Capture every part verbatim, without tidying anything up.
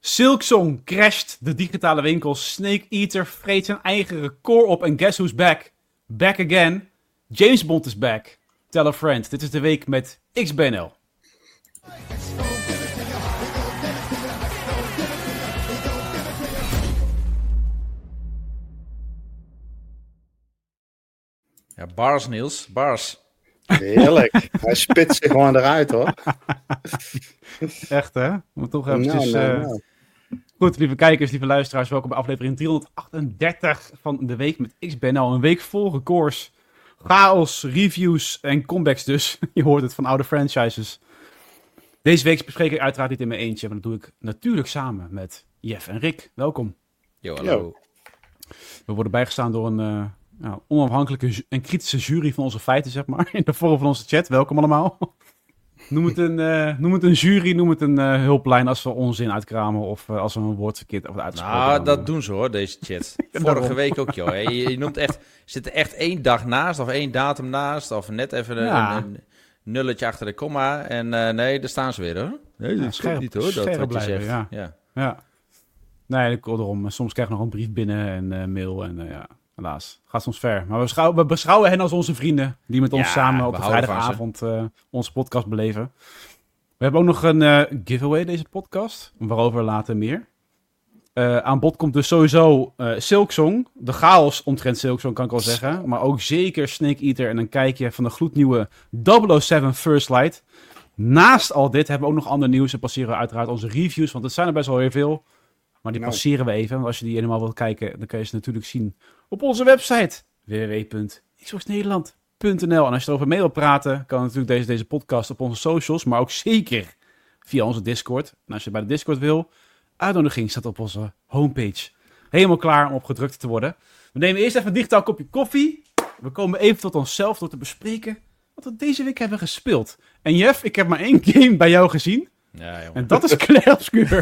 Silksong crasht de digitale winkels. Snake Eater vreet zijn eigen record op. En guess who's back? Back again. James Bond is back. Tell a friend. Dit is de week met X B N L. Ja, bars Niels, bars. Heerlijk. Hij spit zich gewoon eruit, hoor. Echt, hè? Moet toch even... Nou, nou, uh... nou. Goed, lieve kijkers, lieve luisteraars. Welkom bij aflevering driehonderdachtendertig van de week met X B N L. Een week vol records, chaos, reviews en comebacks dus. Je hoort het van oude franchises. Deze week bespreek ik uiteraard niet in mijn eentje. Maar dat doe ik natuurlijk samen met Jeff en Rick. Welkom. Yo, hallo. Yo. We worden bijgestaan door een... Uh... Nou, onafhankelijke ju- en kritische jury van onze feiten, zeg maar. In de vorm van onze chat. Welkom allemaal. Noem het een, uh, noem het een jury, noem het een uh, hulplijn als we onzin uitkramen of uh, als we een woord verkeerd hebben uitgesproken. Nou, dan, dat uh... doen ze hoor, deze chat. Ja, Vorige daarom. week ook, joh. Je, je noemt echt, zit er echt één dag naast of één datum naast of net even een, Ja. een, een nulletje achter de komma. En uh, nee, daar staan ze weer hoor. Nee, Ja, dat scherp- klopt niet hoor, dat scherp wat je blijven, zegt. ja. Ja. Ja. Nee, dat komt erom. Soms krijg je nog een brief binnen en uh, mail en uh, ja, helaas. Gaat soms ver. Maar we, beschouw- we beschouwen hen als onze vrienden die met ons Ja, samen we op de houden van vrijdagavond uh, onze podcast beleven. We hebben ook nog een uh, giveaway deze podcast, waarover later meer. Uh, aan bod komt dus sowieso uh, Silksong. De chaos omtrent Silksong kan ik wel zeggen. Maar ook zeker Snake Eater en een kijkje van de gloednieuwe double oh seven First Light. Naast al dit hebben we ook nog ander nieuws en passeren we uiteraard onze reviews. Want het zijn er best wel heel veel. Maar die Nou. passeren we even. Want als je die helemaal wilt kijken, dan kun je ze natuurlijk zien op onze website. w w w punt xbox nederland punt n l. En als je erover mee wilt praten, kan natuurlijk deze, deze podcast op onze socials. Maar ook zeker via onze Discord. En als je bij de Discord wil, uitnodiging staat op onze homepage. Helemaal klaar om op gedrukt te worden. We nemen eerst even een digitaal kopje koffie. We komen even tot onszelf door te bespreken wat we deze week hebben gespeeld. En Jeff, ik heb maar één game bij jou gezien. Ja, jongen. En dat is Clair Obscur.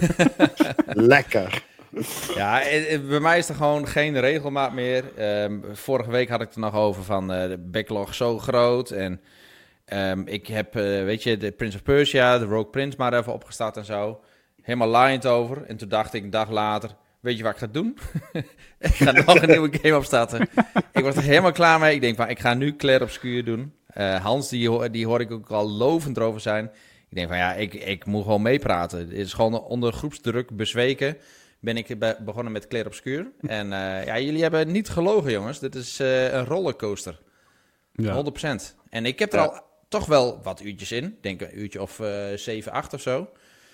Lekker. Ja, eh, eh, bij mij is er gewoon geen regelmaat meer. Ehm, vorige week had ik het er nog over van eh, de backlog zo groot. En ehm, ik heb, eh, weet je, de Prince of Persia, de Rogue Prince maar even opgestart en zo. Helemaal laaiend over. En toen dacht ik een dag later, weet je wat ik ga doen? Ik ga nog een nieuwe game opstarten. Ik was er helemaal klaar mee. Ik denk van, ik ga nu Clair Obscur doen. Uh, Hans, die, ho- die hoor ik ook al lovend erover zijn. Ik denk van, ja, ik, ik moet gewoon meepraten. Het is gewoon onder groepsdruk bezweken. Ben ik be- begonnen met Clair Obscur. En uh, ja, jullie hebben niet gelogen, jongens. Dit is uh, een rollercoaster. Ja. honderd procent. En ik heb er Ja. al toch wel wat uurtjes in. Ik denk een uurtje of uh, zeven, acht of zo.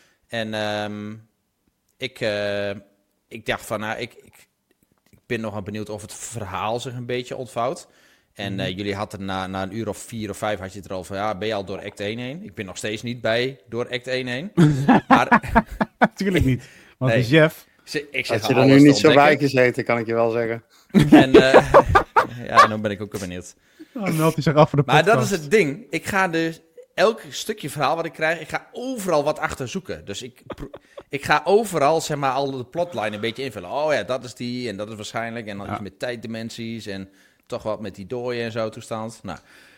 En um, ik, uh, ik dacht van, nou, ik, ik, ik ben nog wel benieuwd of het verhaal zich een beetje ontvouwt. En uh, jullie hadden na, na een uur of vier of vijf had je het er al van, ja, ben je al door act één heen? Ik ben nog steeds niet bij door act één heen. Maar Natuurlijk niet. Want Nee. het is Jeff. ze- ik zeg Als je er alles nu te niet zo bij ontdekken. gezeten, kan ik je wel zeggen. En uh, ja, dan ben ik ook wel benieuwd. Oh, dan meldt hij zich af voor de Maar podcast. dat is het ding. Ik ga dus elk stukje verhaal wat ik krijg, ik ga overal wat achter zoeken. Dus ik, pro- ik ga overal, zeg maar, al de plotline een beetje invullen. Oh ja, dat is die en dat is waarschijnlijk. En dan Ja. iets met tijddimensies en toch wat met die dooien en zo toestand. Nou,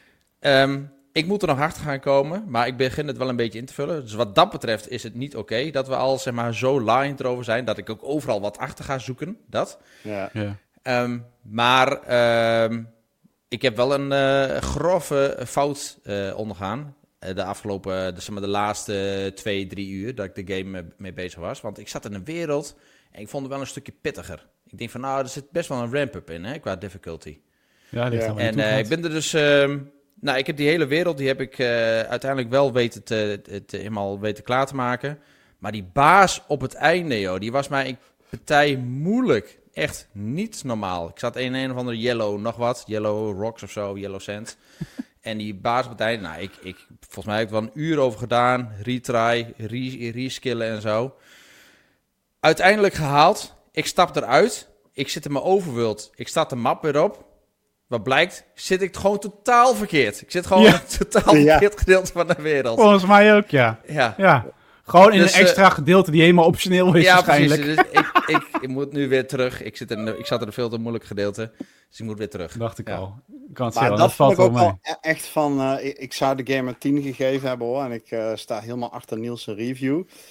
ehm, ik moet er nog achter gaan komen, maar ik begin het wel een beetje in te vullen. Dus wat dat betreft is het niet oké dat we al, zeg maar, zo laaiend erover zijn, dat ik ook overal wat achter ga zoeken. Dat. Ja. Ja. Ehm, maar ehm, ik heb wel een eh, grove fout eh, ondergaan. eh, de afgelopen, de, zeg maar, de laatste twee, drie uur dat ik de game eh, mee bezig was. Want ik zat in een wereld en ik vond het wel een stukje pittiger. Ik denk van, nou, er zit best wel een ramp-up in, hè, qua difficulty. Ja, die heeft Ja. helemaal En niet eh, ik toegehad. ben er dus... ehm, nou, ik heb die hele wereld, die heb ik eh, uiteindelijk wel weten te, te, te- helemaal weten klaar te maken. Maar die baas op het einde, joh, die was mij een partij moeilijk. Echt niet normaal. Ik zat in een of andere yellow nog wat. Yellow rocks of zo, yellow sand. En die baas op het einde, nou, ik, ik, volgens mij heb ik er wel een uur over gedaan. Retry, re, reskillen en zo. Uiteindelijk gehaald. Ik stap eruit. Ik zit in mijn overworld. Ik start de map weer op. Wat blijkt, zit ik gewoon totaal verkeerd. Ik zit gewoon Ja. in een totaal Ja. verkeerd gedeelte van de wereld. Volgens mij ook, ja. Ja, Ja. Gewoon in Dus, een extra gedeelte die helemaal optioneel is ja waarschijnlijk. precies. Dus ik, ik, ik moet nu weer terug. Ik, zit in, de- ik zat in een veel te moeilijk gedeelte. Dus ik moet weer terug. Dacht ik Ja. al. Ik kan het Maar zeggen, dat dat valt vond ik wel ook mee. wel e- echt van... eh, ik, ik zou de game een tien gegeven hebben, hoor. En ik eh, sta helemaal achter Niels' review.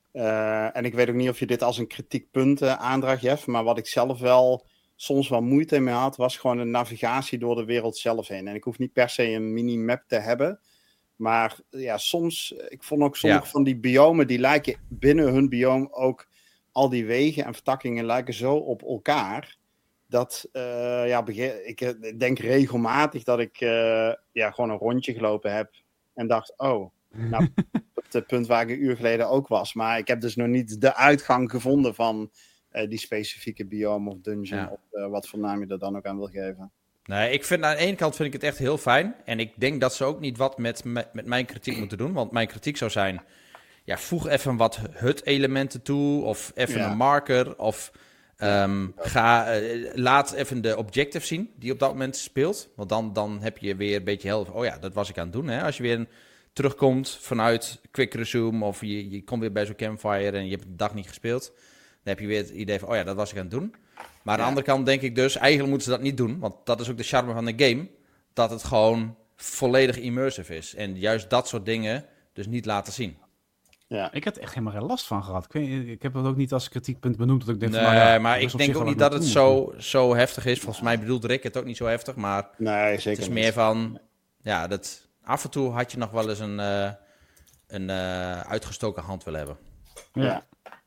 Uh, en ik weet ook niet of je dit als een kritiekpunt uh, aandraagt, Jeff. Maar wat ik zelf wel soms wel moeite mee had, was gewoon de navigatie door de wereld zelf heen. En ik hoef niet per se een minimap te hebben. Maar ja, soms, ik vond ook sommige ja. van die biomen, die lijken binnen hun bioom ook, al die wegen en vertakkingen lijken zo op elkaar. Dat, uh, ja, ik denk regelmatig dat ik uh, ja, gewoon een rondje gelopen heb. En dacht, oh, nou, het punt waar ik een uur geleden ook was. Maar ik heb dus nog niet de uitgang gevonden van uh, die specifieke biome of dungeon. Ja. Of uh, wat voor naam je er dan ook aan wil geven. Nee, ik vind aan de ene kant vind ik het echt heel fijn. En ik denk dat ze ook niet wat met, met, met mijn kritiek moeten doen. Want mijn kritiek zou zijn, ja, voeg even wat H U D-elementen toe. Of even ja. een marker. Of um, ga, uh, laat even de objective zien die op dat moment speelt. Want dan, dan heb je weer een beetje helft. Oh ja, dat was ik aan het doen. Hè? Als je weer een, terugkomt vanuit quick resume. Of je, je komt weer bij zo'n campfire en je hebt de dag niet gespeeld. Dan heb je weer het idee van, oh ja, dat was ik aan het doen. Maar aan de andere kant denk ik dus, eigenlijk moeten ze dat niet doen. Want dat is ook de charme van de game. Dat het gewoon volledig immersive is. En juist dat soort dingen dus niet laten zien. Ja, ik heb er echt helemaal geen last van gehad. Ik, weet, ik heb het ook niet als kritiekpunt benoemd. Dat ik denk nee, van, nou ja, maar ik denk ook niet dat het zo, zo heftig is. Volgens mij bedoelt Rick het ook niet zo heftig. Maar nee, zeker het is meer niet. van, ja, dat af en toe had je nog wel eens een, uh, een uh, uitgestoken hand willen hebben. Ja. ja.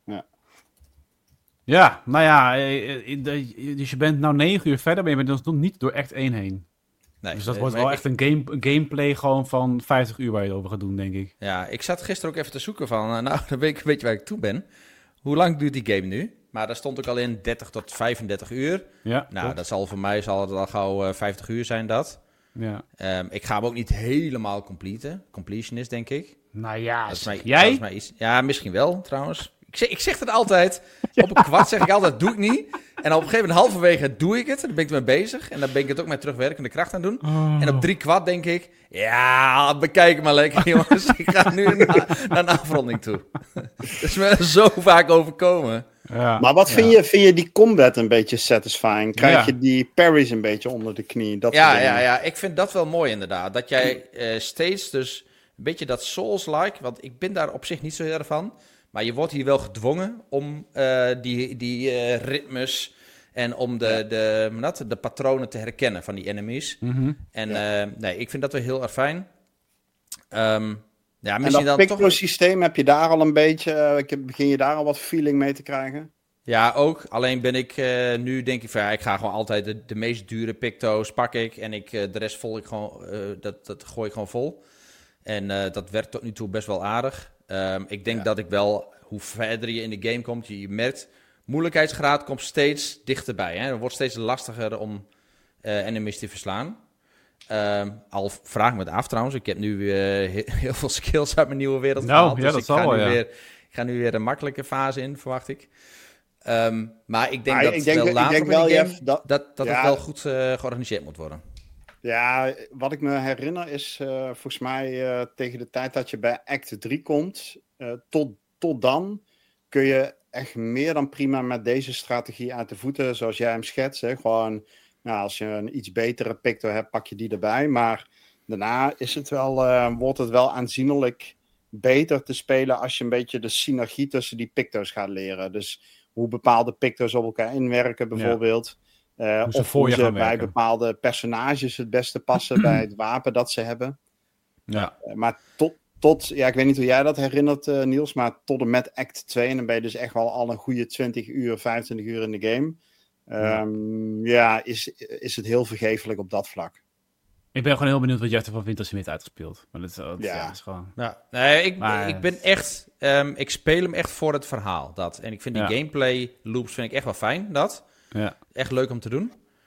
Ja, nou ja, dus je bent nou negen uur verder, maar je bent dus nog niet door act één heen. Nee, dus dat wordt wel ik... echt een, game, een gameplay gewoon van vijftig uur waar je het over gaat doen, denk ik. Ja, ik zat gisteren ook even te zoeken van, nou, dan weet ik een beetje waar ik toe ben. Hoe lang duurt die game nu? Maar daar stond ook al in dertig tot vijfendertig uur. Ja, nou, klopt. Dat zal voor mij zal het al gauw uh, vijftig uur zijn, dat. Ja. Um, ik ga hem ook niet helemaal completen. Completionist, denk ik. Nou ja, dat is mij, jij? Dat is mij iets, ja, misschien wel, trouwens. Ik zeg, ik zeg het altijd. Ja. Op een kwart zeg ik altijd, doe ik niet. En op een gegeven moment halverwege doe ik het. Dan ben ik ermee bezig. En dan ben ik het ook met terugwerkende kracht aan doen. Oh. En op drie kwart denk ik, ja, bekijk maar lekker, jongens. Ik ga nu naar, naar een afronding toe. Dat is me zo vaak overkomen. Ja. Maar wat vind, ja. je, vind je die combat een beetje satisfying? Krijg ja. je die parries een beetje onder de knie? Dat ja, ja, ja, ik vind dat wel mooi inderdaad. Dat jij uh, steeds dus een beetje dat Souls-like... Want ik ben daar op zich niet zo heel erg van... Maar je wordt hier wel gedwongen om uh, die, die uh, ritmes en om de, ja. de, de, de patronen te herkennen van die enemies. Mm-hmm. En ja. uh, nee, ik vind dat wel heel erg fijn. Um, ja, en dat Picto-systeem, toch... heb je daar al een beetje, uh, begin je daar al wat feeling mee te krijgen? Ja, ook. Alleen ben ik uh, nu, denk ik van ja, ik ga gewoon altijd de, de meest dure Picto's pak ik. En ik, uh, de rest vol ik gewoon, uh, dat, dat gooi ik gewoon vol. En uh, dat werkt tot nu toe best wel aardig. Um, ik denk ja. dat ik wel, hoe verder je in de game komt, je, je merkt, moeilijkheidsgraad komt steeds dichterbij. Hè? Het wordt steeds lastiger om uh, enemies te verslaan. Um, al vraag ik me het af trouwens, ik heb nu uh, heel, heel veel skills uit mijn nieuwe wereld nou, gehaald. Ja, dus dat ik, zal ga wel, nu ja. weer, ik ga nu weer een makkelijke fase in, verwacht ik. Um, maar ik denk maar dat ik denk, wel later ik denk wel, in de game, Jeff, dat, dat, dat ja, het wel goed uh, georganiseerd moet worden. Ja, wat ik me herinner is uh, volgens mij uh, tegen de tijd dat je bij act drie komt, uh, tot, tot dan kun je echt meer dan prima met deze strategie uit de voeten, zoals jij hem schetst. Hè? Gewoon, nou, als je een iets betere picto hebt, pak je die erbij. Maar daarna is het wel, uh, wordt het wel aanzienlijk beter te spelen als je een beetje de synergie tussen die picto's gaat leren. Dus hoe bepaalde picto's op elkaar inwerken bijvoorbeeld. Ja. Uh, of hoe ze bij werken. Bepaalde personages het beste passen bij het wapen dat ze hebben. Ja. Uh, maar tot, tot, ja, ik weet niet hoe jij dat herinnert, uh, Niels, maar tot en met act twee, en dan ben je dus echt wel al een goede twintig uur, vijfentwintig uur in de game. Um, ja, ja is, is het heel vergeeflijk op dat vlak. Ik ben gewoon heel benieuwd wat jij ervan vindt als je hem heeft uitgespeeld. Maar dat is, dat, ja. ja, dat is gewoon... Ja. Nee, ik, maar... ik ben echt... Um, ik speel hem echt voor het verhaal, dat. En ik vind die ja. gameplay loops vind ik echt wel fijn, dat. Ja. Echt leuk om te doen.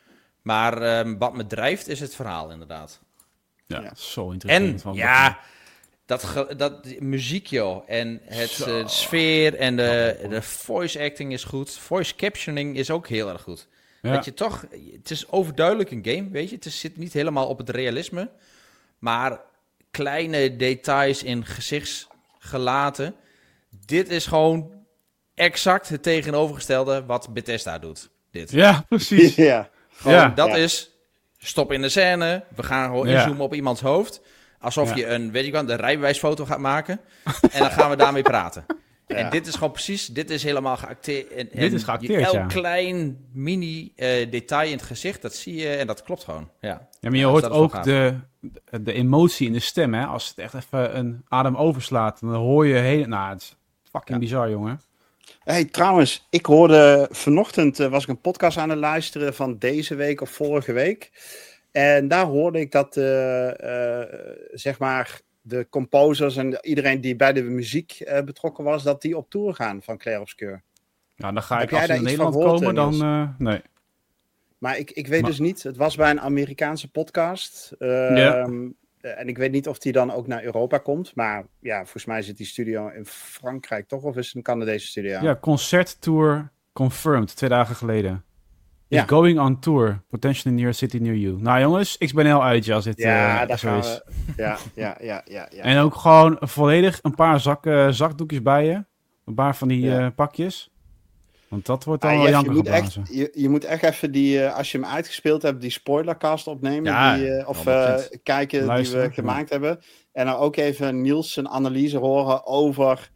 Maar um, wat me drijft is het verhaal, inderdaad. Ja, ja. Zo interessant. En, ja... Dat, ge, dat muziek, joh. En het uh, sfeer en de, de voice acting is goed. Voice captioning is ook heel erg goed. Ja. Dat je toch... Het is overduidelijk een game, weet je. Het is, zit niet helemaal op het realisme. Maar kleine details in gezichtsgelaten. Dit is gewoon exact het tegenovergestelde wat Bethesda doet. Dit. Ja, precies. Ja. Gewoon, ja. dat ja. is... Stop in de scène. We gaan gewoon ja. inzoomen op iemands hoofd. Alsof ja. je een, weet je wel, de rijbewijsfoto gaat maken. En dan gaan we daarmee praten. Ja. En dit is gewoon precies, dit is helemaal geacteerd. En, Dit is en geacteerd, elk ja. klein mini uh, detail in het gezicht, dat zie je en dat klopt gewoon. Ja, Ja, maar je ja, hoort dat is wel ook gaaf. de, de emotie in de stem, hè. Als het echt even een adem overslaat, dan hoor je heel... Nou, het is fucking Ja. bizar, jongen. Hey, trouwens, ik hoorde vanochtend, uh, was ik een podcast aan het luisteren van deze week of vorige week. En daar hoorde ik dat, uh, uh, zeg maar, de composers en iedereen die bij de muziek uh, betrokken was, dat die op tour gaan van Clair Obscur. Nou, dan ga Heb ik, jij als ze daar in iets van Nederland gehoord, komen, uh, dan... Uh, nee. Maar ik, ik weet Maar- dus niet, het was bij een Amerikaanse podcast. Uh, Ja. En ik weet niet of die dan ook naar Europa komt. Maar ja, volgens mij zit die studio in Frankrijk toch? Of is het een Canadese studio? Ja, concerttour confirmed, twee dagen geleden. Is Ja. going on tour, potentially near a city near you. Nou jongens, ik ben heel uit als dit Ja, uh, daar zo gaan is. we. Ja, ja, ja, ja. ja. En ook gewoon volledig een paar zak, uh, zakdoekjes bij je. Een paar van die Ja. uh, pakjes. Want dat wordt dan Ah, wel Jeff, je, janken moet echt, geblazen. je, je moet echt even die, uh, als je hem uitgespeeld hebt, die spoilercast opnemen. Ja, die, uh, of honderd uh, procent. kijken Luisteren, die we gemaakt hebben. En dan ook even Niels zijn analyse horen over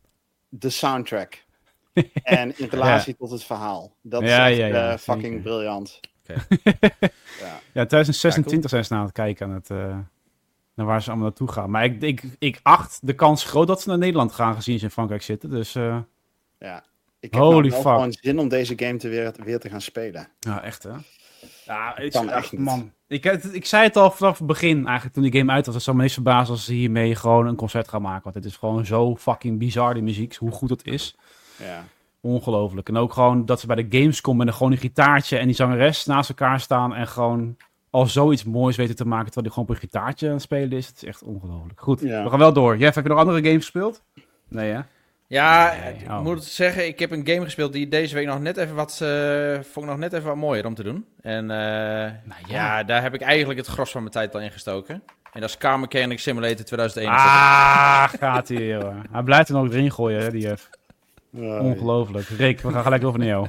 de soundtrack. En in relatie tot het verhaal. Dat Ja, is echt ja, ja, uh, fucking zeker. briljant. Okay. Ja. Ja, twintig zesentwintig Ja, cool. zijn ze naar het kijken aan het, uh, naar waar ze allemaal naartoe gaan. Maar ik, ik, ik acht de kans groot dat ze naar Nederland gaan, gezien ze in Frankrijk zitten. Dus uh, Ja. Ik heb Holy nou wel fuck. gewoon zin om deze game te weer, weer te gaan spelen. ja, echt hè. Ja, ik, Kan echt echt, niet. man. Ik, het- ik zei het al vanaf het begin, eigenlijk toen die game uit was. Het zou me niet verbazen als ze hiermee gewoon een concert gaan maken. Want het is gewoon zo fucking bizar, die muziek. Hoe goed het is. Ja. Ongelooflijk. En ook gewoon dat ze bij de Gamescom met een gewoon een gitaartje en die zangeres naast elkaar staan. En gewoon al zoiets moois weten te maken terwijl die gewoon op een gitaartje aan het spelen is. Het is echt ongelooflijk. Goed, Ja. we gaan wel door. Jeff, heb je nog andere games gespeeld? Nee hè? Ja, Nee, ik oh. moet het zeggen, ik heb een game gespeeld die deze week nog net even wat, uh, vond ik nog net even wat mooier om te doen. En uh, ja. ja, daar heb ik eigenlijk het gros van mijn tijd al in gestoken. En dat is Car Mechanic Simulator twintig eenenveertig. Ah, gaat hij weer. hoor. Hij blijft er nog erin gooien, hè, die Jeff. Uh, Ongelooflijk. Rick, we gaan gelijk over naar jou.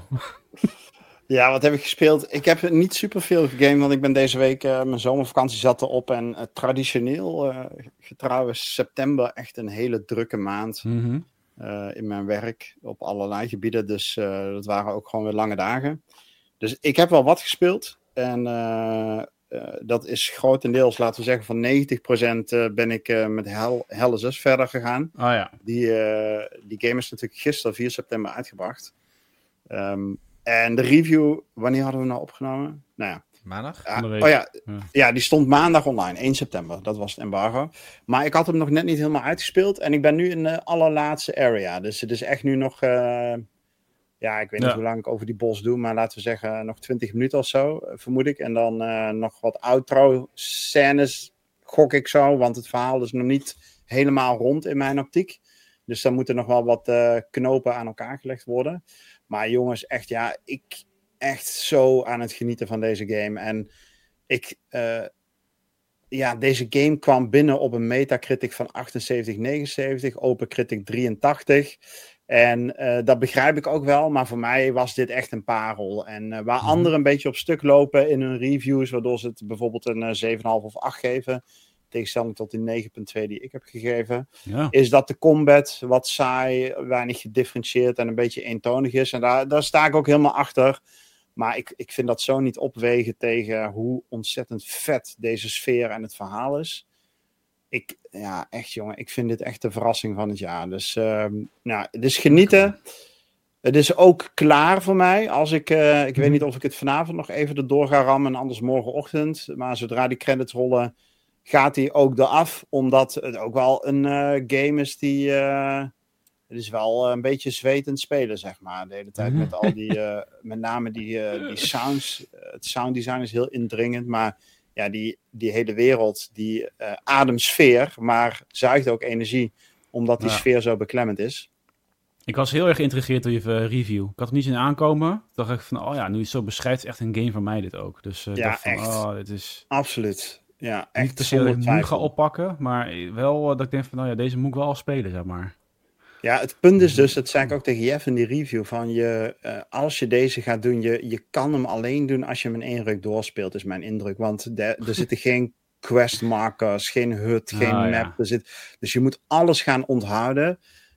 Ja, wat heb ik gespeeld? Ik heb niet super veel gegamed, want ik ben deze week, uh, mijn zomervakantie zat erop. En uh, traditioneel, uh, getrouw is september echt een hele drukke maand Mhm. uh, in mijn werk op allerlei gebieden. Dus uh, dat waren ook gewoon weer lange dagen. Dus ik heb wel wat gespeeld. En uh, uh, dat is grotendeels, laten we zeggen, van negentig procent uh, ben ik uh, met Hell, Hell is Us verder gegaan. Oh ja. Die, uh, die game is natuurlijk gisteren, vier september, uitgebracht. Um, en de review, wanneer hadden we nou opgenomen? Nou ja. Maandag? Ja, Van de week. oh ja, Ja. ja, die stond maandag online, één september. Dat was het embargo. Maar ik had hem nog net niet helemaal uitgespeeld. En ik ben nu in de allerlaatste area. Dus het is echt nu nog... Uh, ja, ik weet niet Ja. hoe lang ik over die bos doe. Maar laten we zeggen nog twintig minuten of zo, vermoed ik. En dan uh, nog wat outro-scènes, gok ik zo. Want het verhaal is nog niet helemaal rond in mijn optiek. Dus dan moeten nog wel wat uh, knopen aan elkaar gelegd worden. Maar jongens, echt ja, ik... echt zo aan het genieten van deze game. En ik... Uh, ja, deze game kwam binnen op een Metacritic van achtenzeventig, negenenzeventig. OpenCritic drieëntachtig. En uh, dat begrijp ik ook wel. Maar voor mij was dit echt een parel. En uh, waar Mm-hmm. anderen een beetje op stuk lopen in hun reviews. Waardoor ze het bijvoorbeeld een uh, zeven komma vijf of acht geven. Tegenstelling tot die negen komma twee die ik heb gegeven. Ja. Is dat de combat wat saai, weinig gedifferentieerd en een beetje eentonig is. En daar, daar sta ik ook helemaal achter. Maar ik, ik vind dat zo niet opwegen tegen hoe ontzettend vet deze sfeer en het verhaal is. Ik, ja, echt jongen, ik vind dit echt de verrassing van het jaar. Dus, uh, nou, het is genieten. Het is ook klaar voor mij. Als ik, uh, ik weet niet of ik het vanavond nog even erdoor ga rammen, anders morgenochtend. Maar zodra die credits rollen, gaat hij ook eraf. Omdat het ook wel een uh, game is die... Uh, Het is wel uh, een beetje zwetend spelen, zeg maar. De hele tijd met al die, uh, met name die, uh, die sounds. Uh, het sounddesign is heel indringend, maar ja, die, die hele wereld, die uh, ademt sfeer, maar zuigt ook energie, omdat die Ja. sfeer zo beklemmend is. Ik was heel erg geïnteresseerd door je uh, review. Ik had er niet in aankomen. Toen dacht ik van, oh ja, nu je het zo beschrijft, is echt een game van mij dit ook. Dus uh, Ja, dacht van, echt. oh, dit is Absoluut. Ja, niet echt per se dat ik zonder het nu ga twijfel. oppakken, maar wel uh, dat ik denk van, nou ja, deze moet ik wel al spelen, zeg maar. Ja, het punt is dus, dat zei ik ook tegen Jeff in die review, van je, uh, als je deze gaat doen, je, je kan hem alleen doen als je hem in één ruk doorspeelt, is mijn indruk. Want de, er zitten geen questmarkers, geen hut, geen Ah, map. ja. Er zit, dus je moet alles gaan onthouden.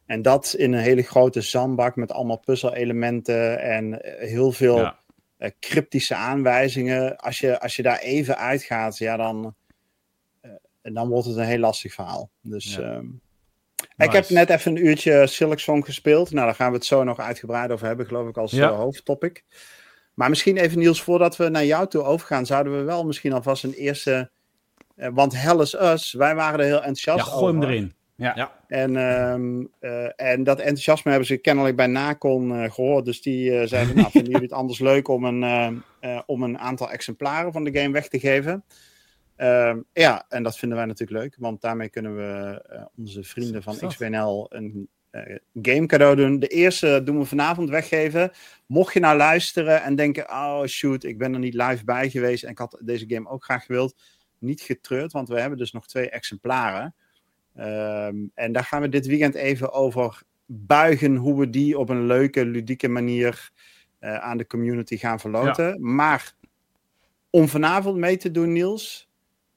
En dat in een hele grote zandbak met allemaal puzzelelementen en heel veel ja. uh, cryptische aanwijzingen. Als je, als je daar even uitgaat, ja, dan, uh, dan wordt het een heel lastig verhaal. Dus... Ja. Um, Nice. Ik heb net even een uurtje Silksong gespeeld. Nou, daar gaan we het zo nog uitgebreid over hebben, geloof ik, als ja. uh, hoofdtopic. Maar misschien even, Niels, voordat we naar jou toe overgaan, zouden we wel misschien alvast een eerste... Uh, want Hell is Us, wij waren er heel enthousiast over. Ja, gooi hem erin. Ja. ja. En, um, uh, en dat enthousiasme hebben ze kennelijk bij Nacon uh, gehoord. Dus die uh, zeiden, nou, vinden jullie het anders leuk om een, uh, uh, om een aantal exemplaren van de game weg te geven? Uh, ja, en dat vinden wij natuurlijk leuk, want daarmee kunnen we uh, onze vrienden van X B N L een uh, game cadeau doen. De eerste doen we vanavond weggeven. Mocht je nou luisteren en denken, oh shoot, ik ben er niet live bij geweest en ik had deze game ook graag gewild, niet getreurd, want we hebben dus nog twee exemplaren. Uh, en daar gaan we dit weekend even over buigen, hoe we die op een leuke, ludieke manier uh, aan de community gaan verloten. Ja. Maar om vanavond mee te doen, Niels...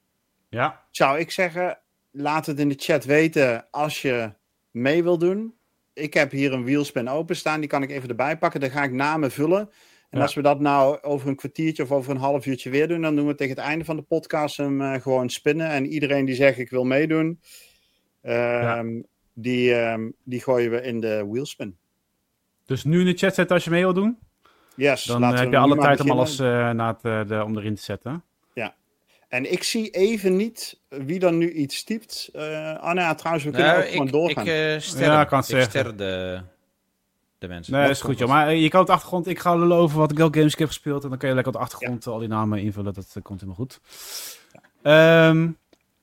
Ja. Zou ik zeggen, laat het in de chat weten als je mee wil doen. Ik heb hier een wheelspin openstaan, die kan ik even erbij pakken. Dan ga ik namen vullen. En ja. als we dat nou over een kwartiertje of over een half uurtje weer doen, dan doen we tegen het einde van de podcast hem uh, gewoon spinnen. En iedereen die zegt ik wil meedoen, uh, ja. die, um, die gooien we in de wheelspin. Dus nu in de chat zetten als je mee wil doen? Yes. Dan uh, heb je alle tijd om alles uh, na het, uh, de, om erin te zetten. Ja. En ik zie even niet wie dan nu iets typt. Uh, Anna, ja, trouwens, we kunnen nou, ook ik, gewoon doorgaan. Ik uh, ster, ja, kan ik ster de, de mensen. Nee, dat is goed, joh. Maar uh, je kan op de achtergrond... Ik ga lullen over wat ik wel games ik heb gespeeld. En dan kun je lekker op de achtergrond ja. al die namen invullen. Dat uh, komt helemaal goed. Ja. Um,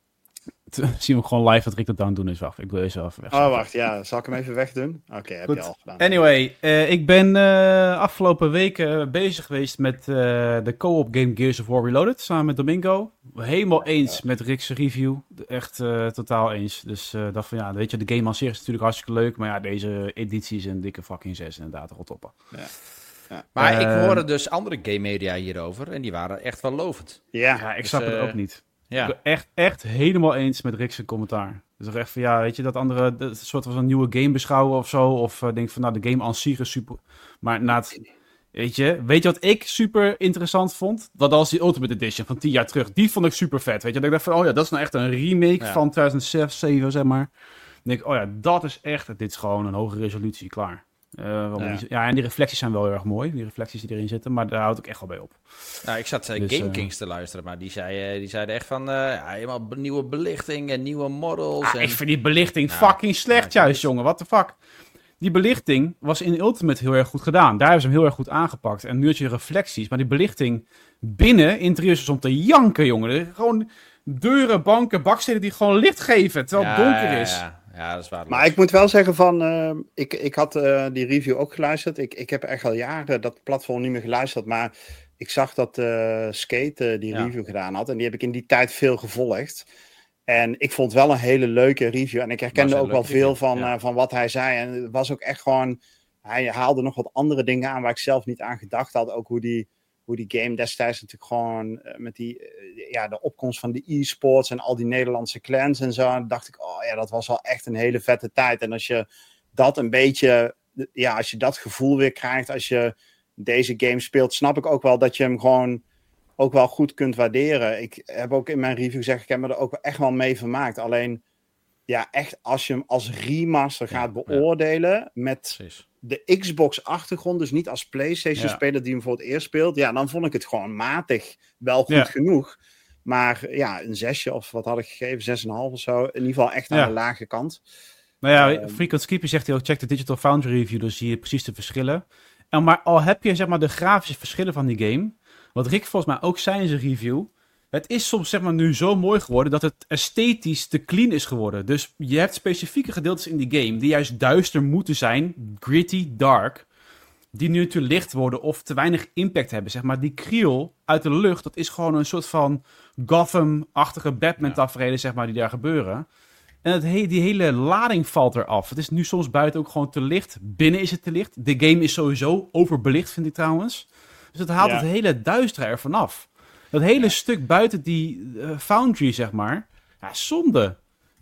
t- zien we ook gewoon live wat Rick dat aan doen is. Wacht, ik wil eens even weg. Oh, wacht. Ja, zal ik hem even wegdoen? Oké, okay, heb goed. je al gedaan. Anyway, uh, ik ben uh, afgelopen weken bezig geweest met uh, de co-op game Gears of War Reloaded. Samen met Domingo. Helemaal eens met Rick's review. Echt uh, totaal eens. Dus uh, dacht van ja, weet je, de game aan zich is natuurlijk hartstikke leuk. Maar ja, deze editie is een dikke fucking zes inderdaad. Rotoppen. Ja. Ja. Maar uh, ik hoorde dus andere game media hierover. En die waren echt wel lovend. Ja, ja ik dus, snap uh, het ook niet. Ja. Ik ben echt, echt helemaal eens met Rick's commentaar. Dus echt van ja, weet je, dat andere dat een soort van een nieuwe game beschouwen of zo. Of uh, denk van nou, de game aan zich is super. Maar na het, weet je, weet je wat ik super interessant vond? Dat was die Ultimate Edition van tien jaar terug. Die vond ik super vet, weet je. Dat ik dacht van, oh ja, dat is nou echt een remake ja. van tweeduizend zeven, zeg maar. Dan denk ik, oh ja, dat is echt, dit is gewoon een hoge resolutie, klaar. Uh, ja. Die, ja, en die reflecties zijn wel heel erg mooi. Die reflecties die erin zitten, maar daar houd ik echt wel bij op. Nou, ik zat uh, dus, Game Kings uh, te luisteren, maar die, zei, uh, die zeiden echt van... Uh, ja, helemaal nieuwe belichting en nieuwe models. Ah, en... Ik vind die belichting nou, fucking slecht ja, juist, jongen. What the fuck? Die belichting was in Ultimate heel erg goed gedaan. Daar hebben ze hem heel erg goed aangepakt. En nu had je reflecties, maar die belichting binnen, interieurs is om te janken, jongen. Gewoon deuren, banken, bakstenen die gewoon licht geven, terwijl ja, het donker is. Ja, ja. Ja, dat is waar. Maar ik moet wel zeggen van, uh, ik, ik had uh, die review ook geluisterd. Ik, ik heb echt al jaren dat platform niet meer geluisterd, maar ik zag dat uh, Skate uh, die ja. review gedaan had. En die heb ik in die tijd veel gevolgd. En ik vond wel een hele leuke review. En ik herkende ook wel veel van, ja. uh, van wat hij zei. En het was ook echt gewoon, hij haalde nog wat andere dingen aan waar ik zelf niet aan gedacht had. Ook hoe die... Hoe die game destijds natuurlijk gewoon uh, met die, uh, ja, de opkomst van de e-sports en al die Nederlandse clans en zo. En dacht ik, oh ja, dat was wel echt een hele vette tijd. En als je dat een beetje, ja, als je dat gevoel weer krijgt, als je deze game speelt, snap ik ook wel dat je hem gewoon ook wel goed kunt waarderen. Ik heb ook in mijn review gezegd, ik heb me er ook echt wel mee vermaakt. Alleen, ja, echt als je hem als remaster gaat ja, beoordelen ja. met... Precies. De Xbox-achtergrond, dus niet als PlayStation-speler ja. die hem voor het eerst speelt. Ja, dan vond ik het gewoon matig wel goed ja. genoeg. Maar ja, een zesje of wat had ik gegeven? Zes en een half of zo. In ieder geval echt aan ja. de lage kant. Nou ja, uh, Frequent Skippy zegt hij ook, check de Digital Foundry review, dus zie je precies de verschillen. En maar al heb je zeg maar de grafische verschillen van die game, wat Rick volgens mij ook zei in zijn review, het is soms zeg maar nu zo mooi geworden dat het esthetisch te clean is geworden. Dus je hebt specifieke gedeeltes in die game die juist duister moeten zijn, gritty, dark, die nu te licht worden of te weinig impact hebben. Zeg maar die kriel uit de lucht, dat is gewoon een soort van Gotham-achtige Batman-taferelen, zeg maar, die daar gebeuren. En het he- die hele lading valt eraf. Het is nu soms buiten ook gewoon te licht. Binnen is het te licht. De game is sowieso overbelicht, vind ik trouwens. Dus het haalt ja. het hele duistere ervan af. Dat hele ja. stuk buiten die uh, Foundry, zeg maar. Ja, zonde.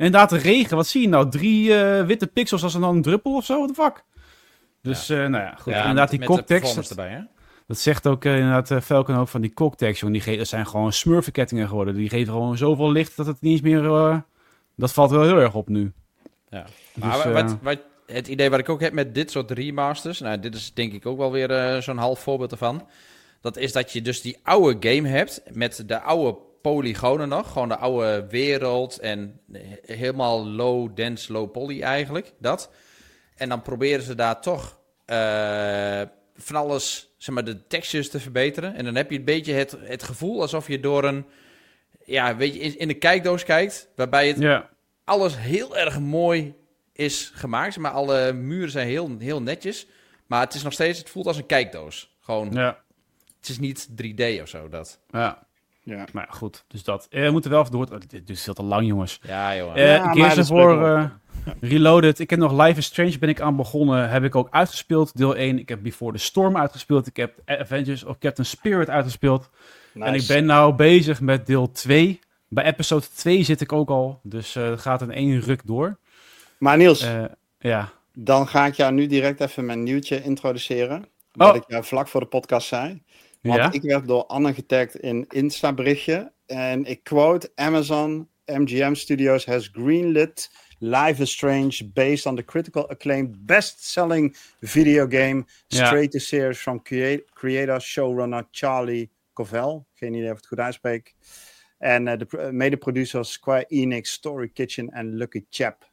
inderdaad, de regen. Wat zie je nou? Drie uh, witte pixels als een dan een druppel of zo? What the fuck? Dus, ja. Uh, nou ja, goed. Ja, inderdaad, die cocktext. erbij, hè? Dat zegt ook uh, inderdaad uh, Falcon ook van die cocktext, jongen. Die ge- dat zijn gewoon smurfenkettingen geworden. Die geven gewoon zoveel licht dat het niet eens meer... Uh, dat valt wel heel erg op nu. Ja. Maar dus, uh, wat, wat, het idee wat ik ook heb met dit soort remasters... Nou, dit is denk ik ook wel weer uh, zo'n half voorbeeld ervan. Dat is dat je dus die oude game hebt met de oude polygonen nog. Gewoon de oude wereld en helemaal low, dense, low poly eigenlijk. Dat. En dan proberen ze daar toch uh, van alles, zeg maar, de textures te verbeteren. En dan heb je een beetje het, het gevoel alsof je door een, ja, weet je, in, in de kijkdoos kijkt. Waarbij het yeah. alles heel erg mooi is gemaakt. Maar alle muren zijn heel, heel netjes. Maar het is nog steeds, het voelt als een kijkdoos. Gewoon, yeah. Het is niet drie D of zo, dat. Ja. Ja, maar ja, goed. Dus dat. Uh, we moeten wel even door. Oh, dit is veel te lang, jongens. Ja, joh. Uh, ja, Gears of War uh, Reloaded. Ik heb nog Life is Strange ben ik aan begonnen. Heb ik ook uitgespeeld. Deel één. Ik heb Before the Storm uitgespeeld. Ik heb Avengers of Captain Spirit uitgespeeld. Nice. En ik ben nou bezig met deel twee. Bij episode twee zit ik ook al. Dus het uh, gaat in één ruk door. Maar Niels, uh, ja. dan ga ik jou nu direct even mijn nieuwtje introduceren. Wat oh. ik jou vlak voor de podcast zei. Want ja? ik werd door Anne getagd in Insta-berichtje. En ik quote, Amazon M G M Studios has greenlit Life is Strange based on the critical acclaimed best-selling video game straight to series from creator, creator showrunner Charlie Covell. Geen idee of ik het goed uitspreek. En uh, de uh, mede-producers Square Enix, Story Kitchen en Lucky Chap.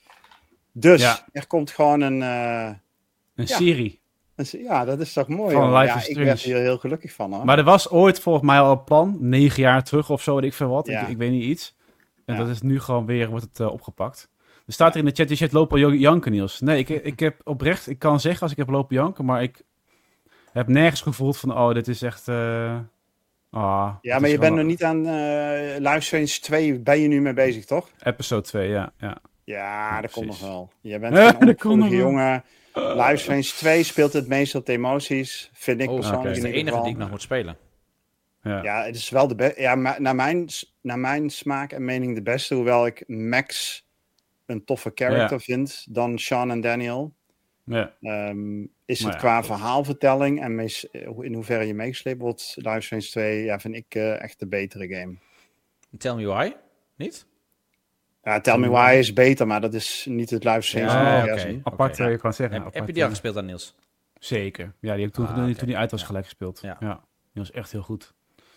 Dus ja. er komt gewoon een... Uh, een ja. serie. Ja, dat is toch mooi. Van Life ja, is ik werd hier heel gelukkig van. Hoor. Maar er was ooit volgens mij al een plan, negen jaar terug of zo, weet ik veel wat. Ja. Ik, ik weet niet iets. En ja. dat is nu gewoon weer, wordt het uh, opgepakt. Er staat er in de chat, je zit lopen janken, Niels. Nee, ik, ik heb oprecht, ik kan zeggen als ik heb lopen janken, maar ik heb nergens gevoeld van, oh, dit is echt... Uh, oh, ja, maar je bent nog niet aan uh, Life Strange twee, ben je nu mee bezig, toch? Episode twee, ja. Ja, ja dat komt nog wel. Je bent ja, een onopvoedige jongen. Life Strange twee speelt het meest op de emoties, vind ik oh, persoonlijk. Dat is de enige geval. die ik nog moet spelen. Ja, ja het is wel de beste. Ja, maar naar mijn, naar mijn smaak en mening de beste. Hoewel ik Max een toffe character ja. vind dan Sean en Daniel. Ja. Um, is het ja, qua klopt. verhaalvertelling en mees, in hoeverre je meegesleept wordt, Life Strange twee, ja, vind ik uh, echt de betere game. Tell me why? Niet? Ja, Tell Me Why is beter, maar dat is niet het Life Strange. Ja, oké. Okay. Apart, okay. je kan zeggen. Heb, apart, heb je die al gespeeld dan, Niels? Zeker. Ja, die heb ik toen, ah, okay. toen die uit was ja. gelijk gespeeld. Ja. ja. Die was echt heel goed.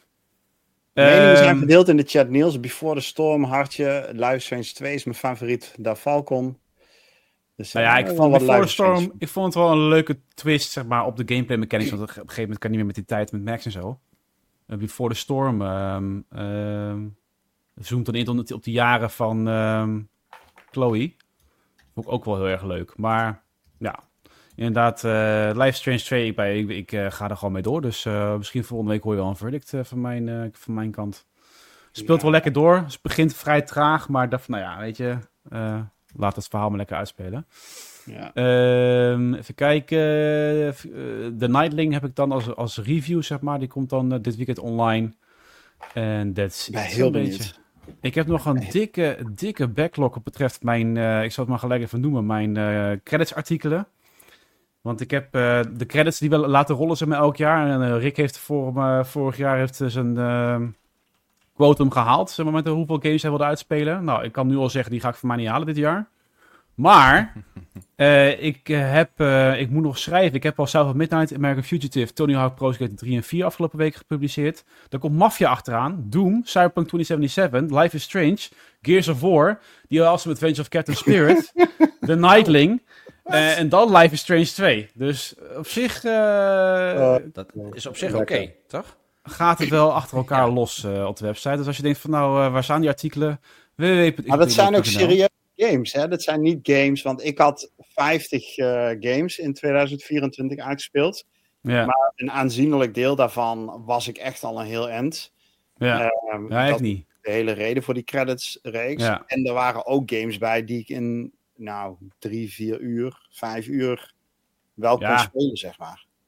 De meningen zijn verdeeld in de chat, Niels. Before the Storm, hartje. Life Strange twee is mijn favoriet. Daar Falcon. Dus, nou ja, ik vond Before the Storm, ik vond het wel een leuke twist, zeg maar, op de gameplay mechanics. Want op een gegeven moment kan niet meer met die tijd met Max en zo. Uh, Before the Storm... Um, um, zoomt dan in op de jaren van um, Chloe. Vond ik ook wel heel erg leuk. Maar ja, inderdaad, uh, Life Strange twee, ik, ik, ik uh, ga er gewoon mee door. Dus uh, misschien volgende week hoor je wel een verdict uh, van, mijn, uh, van mijn kant. Speelt ja. wel lekker door. Het begint vrij traag, maar dacht van, nou ja, weet je, uh, laat het verhaal maar lekker uitspelen. Ja. Uh, even kijken. Uh, The Nightling heb ik dan als, als review, zeg maar. Die komt dan uh, dit weekend online. En dat is heel beetje. Ik heb nog een dikke, dikke backlog wat betreft mijn, uh, ik zal het maar gelijk even noemen, mijn uh, credits-artikelen. Want ik heb uh, de credits die we laten rollen zeg maar, elk jaar. En uh, Rick heeft voor, uh, vorig jaar heeft zijn uh, quotum gehaald, zeg maar, met hoeveel games hij wilde uitspelen. Nou, ik kan nu al zeggen, die ga ik voor mij niet halen dit jaar. Maar uh, ik, uh, heb, uh, ik moet nog schrijven. Ik heb al South of Midnight, American Fugitive, Tony Hawk Pro Skater drie en vier afgelopen week gepubliceerd. Daar komt Mafia achteraan, Doom, Cyberpunk twintig zevenenzeventig, Life is Strange, Gears of War, The Awesome Adventure of Captain Spirit, The Nightling uh, en dan Life is Strange twee. Dus op zich... Uh, uh, dat is op zich oké, okay, toch? Gaat het wel achter elkaar ja. los uh, op de website. Dus als je denkt van nou, uh, waar staan die artikelen? w w w punt maar dat zijn ook serieus games, hè? Dat zijn niet games, want ik had vijftig uh, games in tweeduizend vierentwintig uitgespeeld. Ja. Maar een aanzienlijk deel daarvan was ik echt al een heel end. Ja, uh, ja echt dat niet. De hele reden voor die credits-reeks. Ja. En er waren ook games bij die ik in, nou, drie, vier uur, vijf uur wel ja. kon spelen, zeg maar.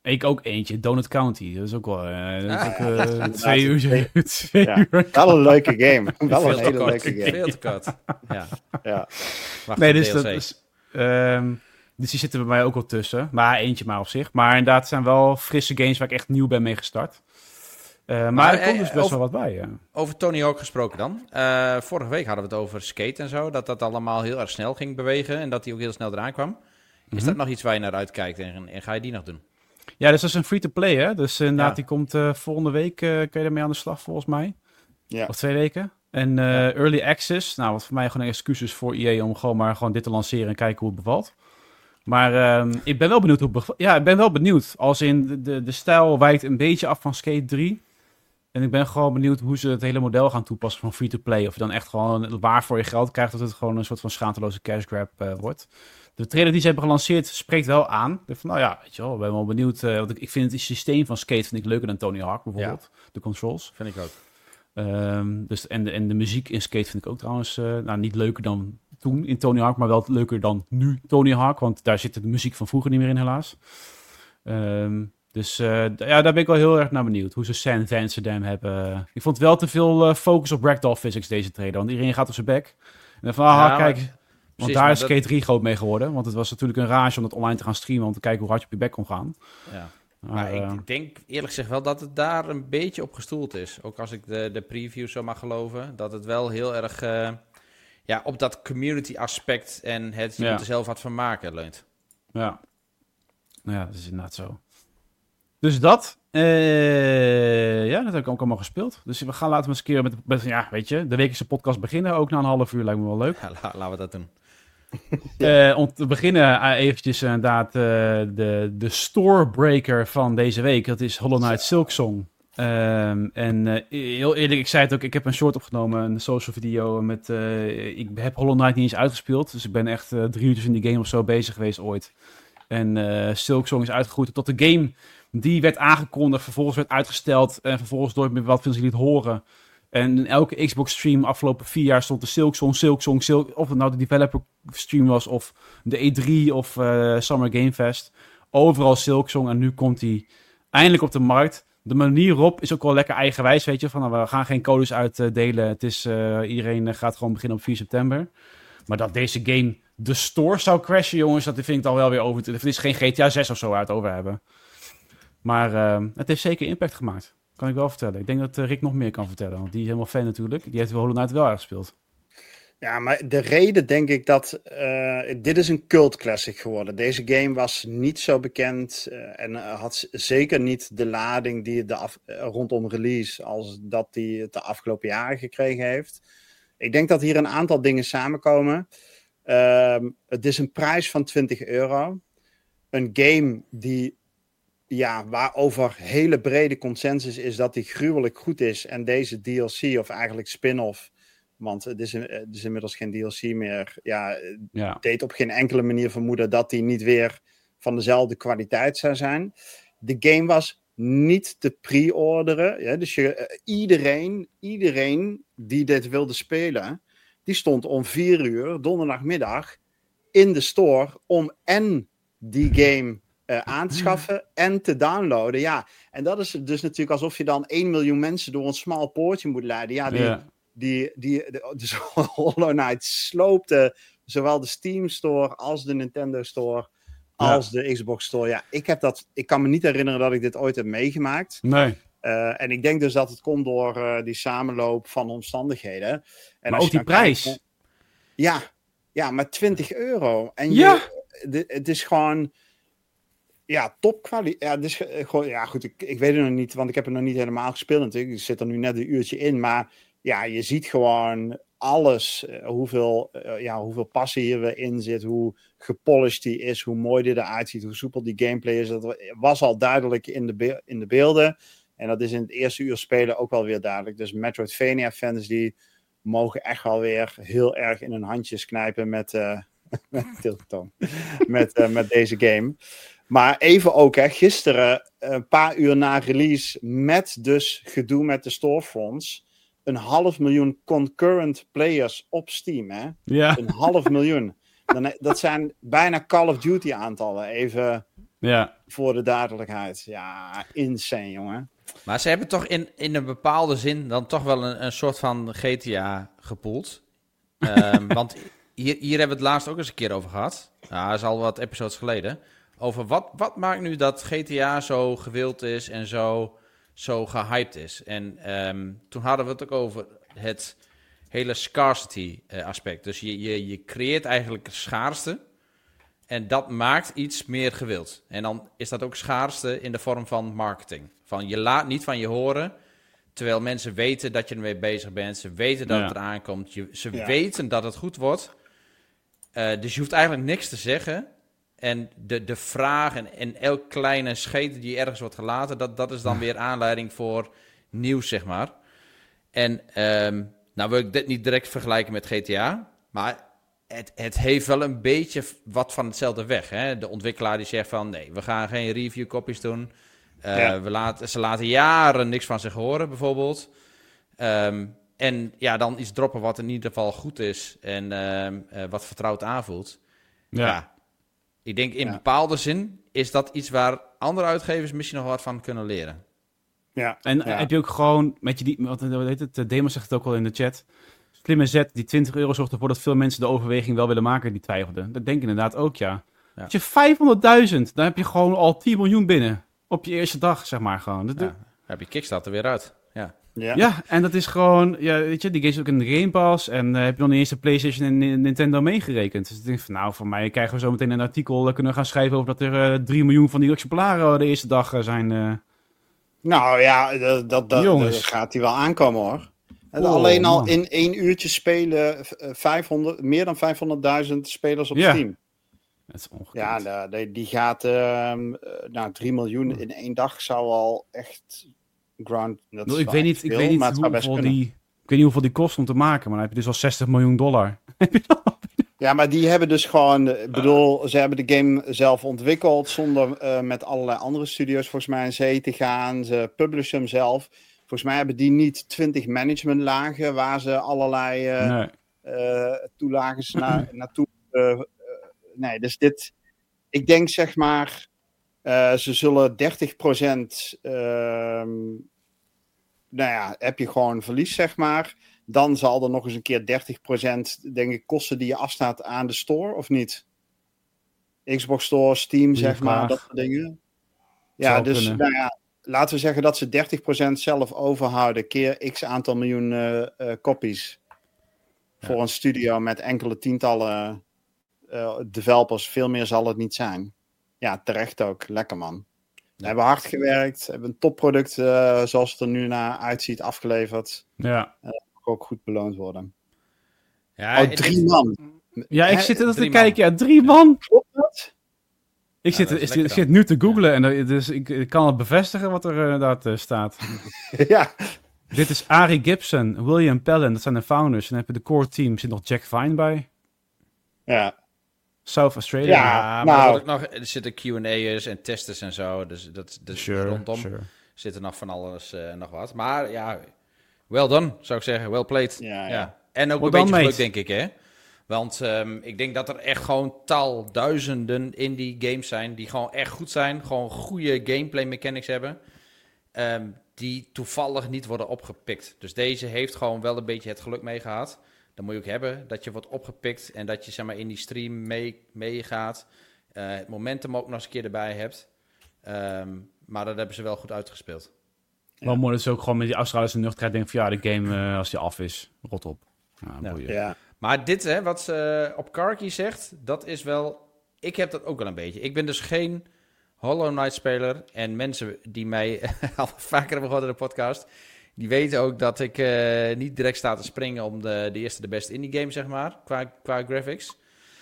Ik ook eentje, Donut County. Dat is ook wel uh, dat is ook, uh, ja, twee uur. Twee ja. uur. Wel een leuke game. Wel Veel een te hele kort. leuke game. Veel te kort. Ja. Ja. Wacht Nee, op dus, D L C. dat is, um, dus die zitten bij mij ook wel tussen. Maar eentje maar op zich. Maar inderdaad, het zijn wel frisse games waar ik echt nieuw ben mee gestart. Uh, maar, maar er komt dus best over, wel wat bij. Ja. Over Tony Hawk gesproken dan. Uh, vorige week hadden we het over skate en zo. Dat dat allemaal heel erg snel ging bewegen. En dat hij ook heel snel eraan kwam. Is mm-hmm. dat nog iets waar je naar uitkijkt en, en ga je die nog doen? Ja, dus dat is een free-to-play, hè? Dus inderdaad, ja. die komt uh, volgende week, uh, kun je ermee aan de slag, volgens mij. Ja. Of twee weken. En uh, ja. Early Access, nou, wat voor mij gewoon een excuus is voor E A om gewoon maar gewoon dit te lanceren en kijken hoe het bevalt. Maar um, ik ben wel benieuwd hoe het bevalt. Ja, ik ben wel benieuwd. Als in de, de, de stijl wijkt een beetje af van Skate drie. En ik ben gewoon benieuwd hoe ze het hele model gaan toepassen van free-to-play. Of je dan echt gewoon waar voor je geld krijgt, dat het gewoon een soort van schaamteloze cash grab uh, wordt. De trailer die ze hebben gelanceerd spreekt wel aan. Ik van, nou ja, weet je wel, ik ben wel benieuwd. Uh, want ik, ik vind het systeem van Skate vind ik leuker dan Tony Hawk bijvoorbeeld. Ja. De controls. Vind ik ook. Um, dus, en, de, en de muziek in Skate vind ik ook trouwens uh, nou, niet leuker dan toen in Tony Hawk, maar wel leuker dan nu Tony Hawk. Want daar zit de muziek van vroeger niet meer in, helaas. Um, dus uh, d- ja, daar ben ik wel heel erg naar benieuwd. Hoe ze San Amsterdam hebben. Ik vond wel te veel uh, focus op ragdoll physics deze trailer. Want iedereen gaat op zijn bek. En dan van, ah, ja, kijk... Maar... Want Precies, daar is Skate drie groot mee geworden. Want het was natuurlijk een rage om het online te gaan streamen. Om te kijken hoe hard je op je bek kon gaan. Ja. Maar, maar uh, ik denk eerlijk gezegd wel dat het daar een beetje op gestoeld is. Ook als ik de, de previews zo mag geloven. Dat het wel heel erg uh, ja, op dat community aspect en het je ja. moet er zelf wat van maken leunt. Ja. Nou ja, dat is inderdaad zo. Dus dat. Uh, ja, dat heb ik ook allemaal gespeeld. Dus we gaan laten we eens een keer met, met ja, weet je, de wekelijkse podcast beginnen. Ook na een half uur lijkt me wel leuk. Ja, la, laten we dat doen. uh, om te beginnen uh, eventjes inderdaad uh, de, de storebreaker van deze week. Dat is Hollow Knight Silksong. Um, en uh, heel eerlijk, ik zei het ook, ik heb een short opgenomen, een social video met, uh, ik heb Hollow Knight niet eens uitgespeeld. Dus ik ben echt uh, drie uurtjes in die game of zo bezig geweest ooit. En uh, Silksong is uitgegroeid tot de game die werd aangekondigd, vervolgens werd uitgesteld en vervolgens nooit meer wat van jullie het horen. En in elke Xbox stream afgelopen vier jaar stond de Silksong, Silksong, Silk, of het nou de developer stream was of de E drie of uh, Summer Game Fest. Overal Silksong en nu komt hij eindelijk op de markt. De manier op is ook wel lekker eigenwijs, weet je. Van, nou, we gaan geen codes uitdelen. Het is, uh, iedereen gaat gewoon beginnen op vier september. Maar dat deze game de store zou crashen, jongens, dat vind ik dan wel weer over. Het is geen G T A zes of zo waar het over hebben. Maar uh, het heeft zeker impact gemaakt. Kan ik wel vertellen. Ik denk dat uh, Rick nog meer kan vertellen. Want die is helemaal fan natuurlijk. Die heeft Hollow Knight wel erg gespeeld. Ja, maar de reden denk ik dat... Uh, dit is een cult classic geworden. Deze game was niet zo bekend. Uh, en uh, had zeker niet de lading die het de af, uh, rondom release... als dat die het de afgelopen jaren gekregen heeft. Ik denk dat hier een aantal dingen samenkomen. Uh, het is een prijs van twintig euro. Een game die... Ja, waarover hele brede consensus is dat die gruwelijk goed is. En deze D L C, of eigenlijk spin-off, want het is, het is inmiddels geen D L C meer, ja, ja. deed op geen enkele manier vermoeden dat die niet weer van dezelfde kwaliteit zou zijn. De game was niet te pre-orderen. Ja, dus je, uh, iedereen, iedereen die dit wilde spelen, die stond om vier uur, donderdagmiddag, in de store om en die game... Uh, aan te schaffen en te downloaden. Ja, en dat is dus natuurlijk alsof je dan één miljoen mensen door een smal poortje moet leiden. Ja, die, yeah. die, die, die dus Hollow Knight sloopte zowel de Steam Store als de Nintendo Store als ja. de Xbox Store. Ja, ik heb dat, ik kan me niet herinneren dat ik dit ooit heb meegemaakt. Nee. Uh, en ik denk dus dat het komt door uh, die samenloop van omstandigheden. En maar als ook die prijs. Kijkt, ja, ja, maar twintig euro. En ja. je, de, het is gewoon... Ja, topkwaliteit. Ja, dus, uh, ja, goed, ik, ik weet het nog niet, want ik heb het nog niet helemaal gespeeld natuurlijk. Ik zit er nu net een uurtje in, maar ja, je ziet gewoon alles. Uh, hoeveel, uh, ja, hoeveel passie hierin zit, hoe gepolished die is, hoe mooi die eruit ziet, hoe soepel die gameplay is. Dat was al duidelijk in de, be- in de beelden. En dat is in het eerste uur spelen ook wel weer duidelijk. Dus Metroidvania-fans die mogen echt wel weer heel erg in hun handjes knijpen met, uh, met, met, uh, met deze game. Maar even ook, hè, gisteren, een paar uur na release, met dus gedoe met de storefronts, een half miljoen concurrent players op Steam, hè? Ja. Een half miljoen. Dan, dat zijn bijna Call of Duty aantallen. Even, Ja. Voor de duidelijkheid. Ja, insane, jongen. Maar ze hebben toch in, in een bepaalde zin dan toch wel een, een soort van G T A gepoeld. um, want hier, hier hebben we het laatst ook eens een keer over gehad. Nou, dat is al wat episodes geleden. Over wat, wat maakt nu dat G T A zo gewild is en zo, zo gehyped is. En um, toen hadden we het ook over het hele scarcity uh, aspect. Dus je, je, je creëert eigenlijk schaarste. En dat maakt iets meer gewild. En dan is dat ook schaarste in de vorm van marketing. Van je laat niet van je horen, terwijl mensen weten dat je ermee bezig bent. Ze weten dat ja. het eraan komt. Je, ze Ja. weten dat het goed wordt. Uh, dus je hoeft eigenlijk niks te zeggen. En de, de vraag en, en elk kleine scheet die ergens wordt gelaten, dat, dat is dan weer aanleiding voor nieuws, zeg maar. En um, nou wil ik dit niet direct vergelijken met G T A, maar het, het heeft wel een beetje wat van hetzelfde weg. Hè? De ontwikkelaar die zegt van, nee, we gaan geen review copies doen. Uh, Ja. we laten, ze laten jaren niks van zich horen, bijvoorbeeld. Um, en ja, dan iets droppen wat in ieder geval goed is en um, uh, wat vertrouwd aanvoelt. Ja. Ja. Ik denk in Ja. bepaalde zin is dat iets waar andere uitgevers misschien nog wat van kunnen leren. Ja. En ja. heb je ook gewoon, met je die, wat wat heet het, Demo zegt het ook al in de chat. Slimme zet die twintig euro zorgt ervoor dat veel mensen de overweging wel willen maken die twijfelden. Dat denk ik inderdaad ook, ja. Ja. Als je vijfhonderdduizend, dan heb je gewoon al tien miljoen binnen. Op je eerste dag, zeg maar gewoon. Dat Ja, dan heb je Kickstarter weer uit. Ja. Ja. Ja, en dat is gewoon, ja, weet je, die games ook in de Game Pass. En uh, heb je nog niet eens de PlayStation en Ni- Nintendo meegerekend. Dus ik denk van, nou, voor mij krijgen we zo meteen een artikel. Uh, kunnen we gaan schrijven over dat er uh, drie miljoen van die exemplaren de eerste dag uh, zijn. Uh... Nou ja, dat, dat, dat, Jongens. dat gaat hij wel aankomen hoor. En Oh, alleen al man. in één uurtje spelen uh, vijfhonderd, meer dan vijfhonderdduizend spelers op Ja. Steam. Dat is ongekend. Ja, de, de- die gaat, uh, nou, drie miljoen in één dag zou al echt ground. Dat is ik wel weet niet, echt ik veel, weet niet maar het zou best hoeveel kunnen. die, ik weet niet hoeveel die kost om te maken. Maar dan heb je dus al zestig miljoen dollar. Ja, maar die hebben dus gewoon, ik bedoel, ze hebben de game zelf ontwikkeld zonder uh, met allerlei andere studios volgens mij in zee te gaan. Ze publishen hem zelf. Volgens mij hebben die niet twintig managementlagen waar ze allerlei uh, Nee. uh, toelages na, naartoe. Uh, uh, nee, dus dit, ik denk zeg maar, uh, ze zullen dertig procent, uh, nou ja, heb je gewoon verlies zeg maar. Dan zal er nog eens een keer dertig procent, denk ik, kosten die je afstaat aan de store, of niet? Xbox Store, Steam, Goeie zeg maar, vraag. dat soort dingen. Ja, Zou dus kunnen. nou ja, laten we zeggen dat ze dertig procent zelf overhouden, keer x aantal miljoen uh, uh, copies. Ja. Voor een studio met enkele tientallen uh, developers. Veel meer zal het niet zijn. Ja, terecht ook. Lekker man. We hebben hard gewerkt, hebben een topproduct, uh, zoals het er nu naar uitziet, afgeleverd. Ja. Ook goed beloond worden. Ja, Oh, het- drie het- man. Ja, ik Hè, zit er te drie man. kijken. Ja, drie man. Klopt dat? Ik Ja, zit, dat ik, is zit- lekker ik zit nu te googlen en dat- dus ik, ik kan het bevestigen wat er uh, inderdaad uh, staat. Ja. Dit is Ari Gibson, William Pellen, dat zijn de founders. En dan heb je de core team, zit nog Jack Vine bij. Ja. South Australia. Ja. Ja, maar nou. er, wordt ook nog, er zitten Q and A's en testers en zo. Dus, dat, dus Sure, rondom sure. zit er nog van alles en uh, nog wat. Maar ja, well done, zou ik zeggen. Well played. Ja, ja. En ook Well een beetje done, geluk, mate. denk ik, hè. Want um, ik denk dat er echt gewoon tal, duizenden indie games zijn... die gewoon echt goed zijn. Gewoon goede gameplay mechanics hebben. Um, die toevallig niet worden opgepikt. Dus deze heeft gewoon wel een beetje het geluk mee gehad. Dan moet je ook hebben dat je wordt opgepikt... en dat je zeg maar, in die stream mee, meegaat. Uh, het momentum ook nog eens een keer erbij hebt. Um, maar dat hebben ze wel goed uitgespeeld. Ja. Wel mooi dat ze ook gewoon met die Australische nuchterheid denken van ja, de game uh, als die af is, rot op. Ja, Ja. boeien. Ja. Maar dit, hè, wat ze op Karki zegt, dat is wel... Ik heb dat ook wel een beetje. Ik ben dus geen Hollow Knight-speler. En mensen die mij al vaker hebben gehoord in de podcast... die weten ook dat ik uh, niet direct sta te springen... om de, de eerste, de beste indie game, zeg maar, qua, qua graphics.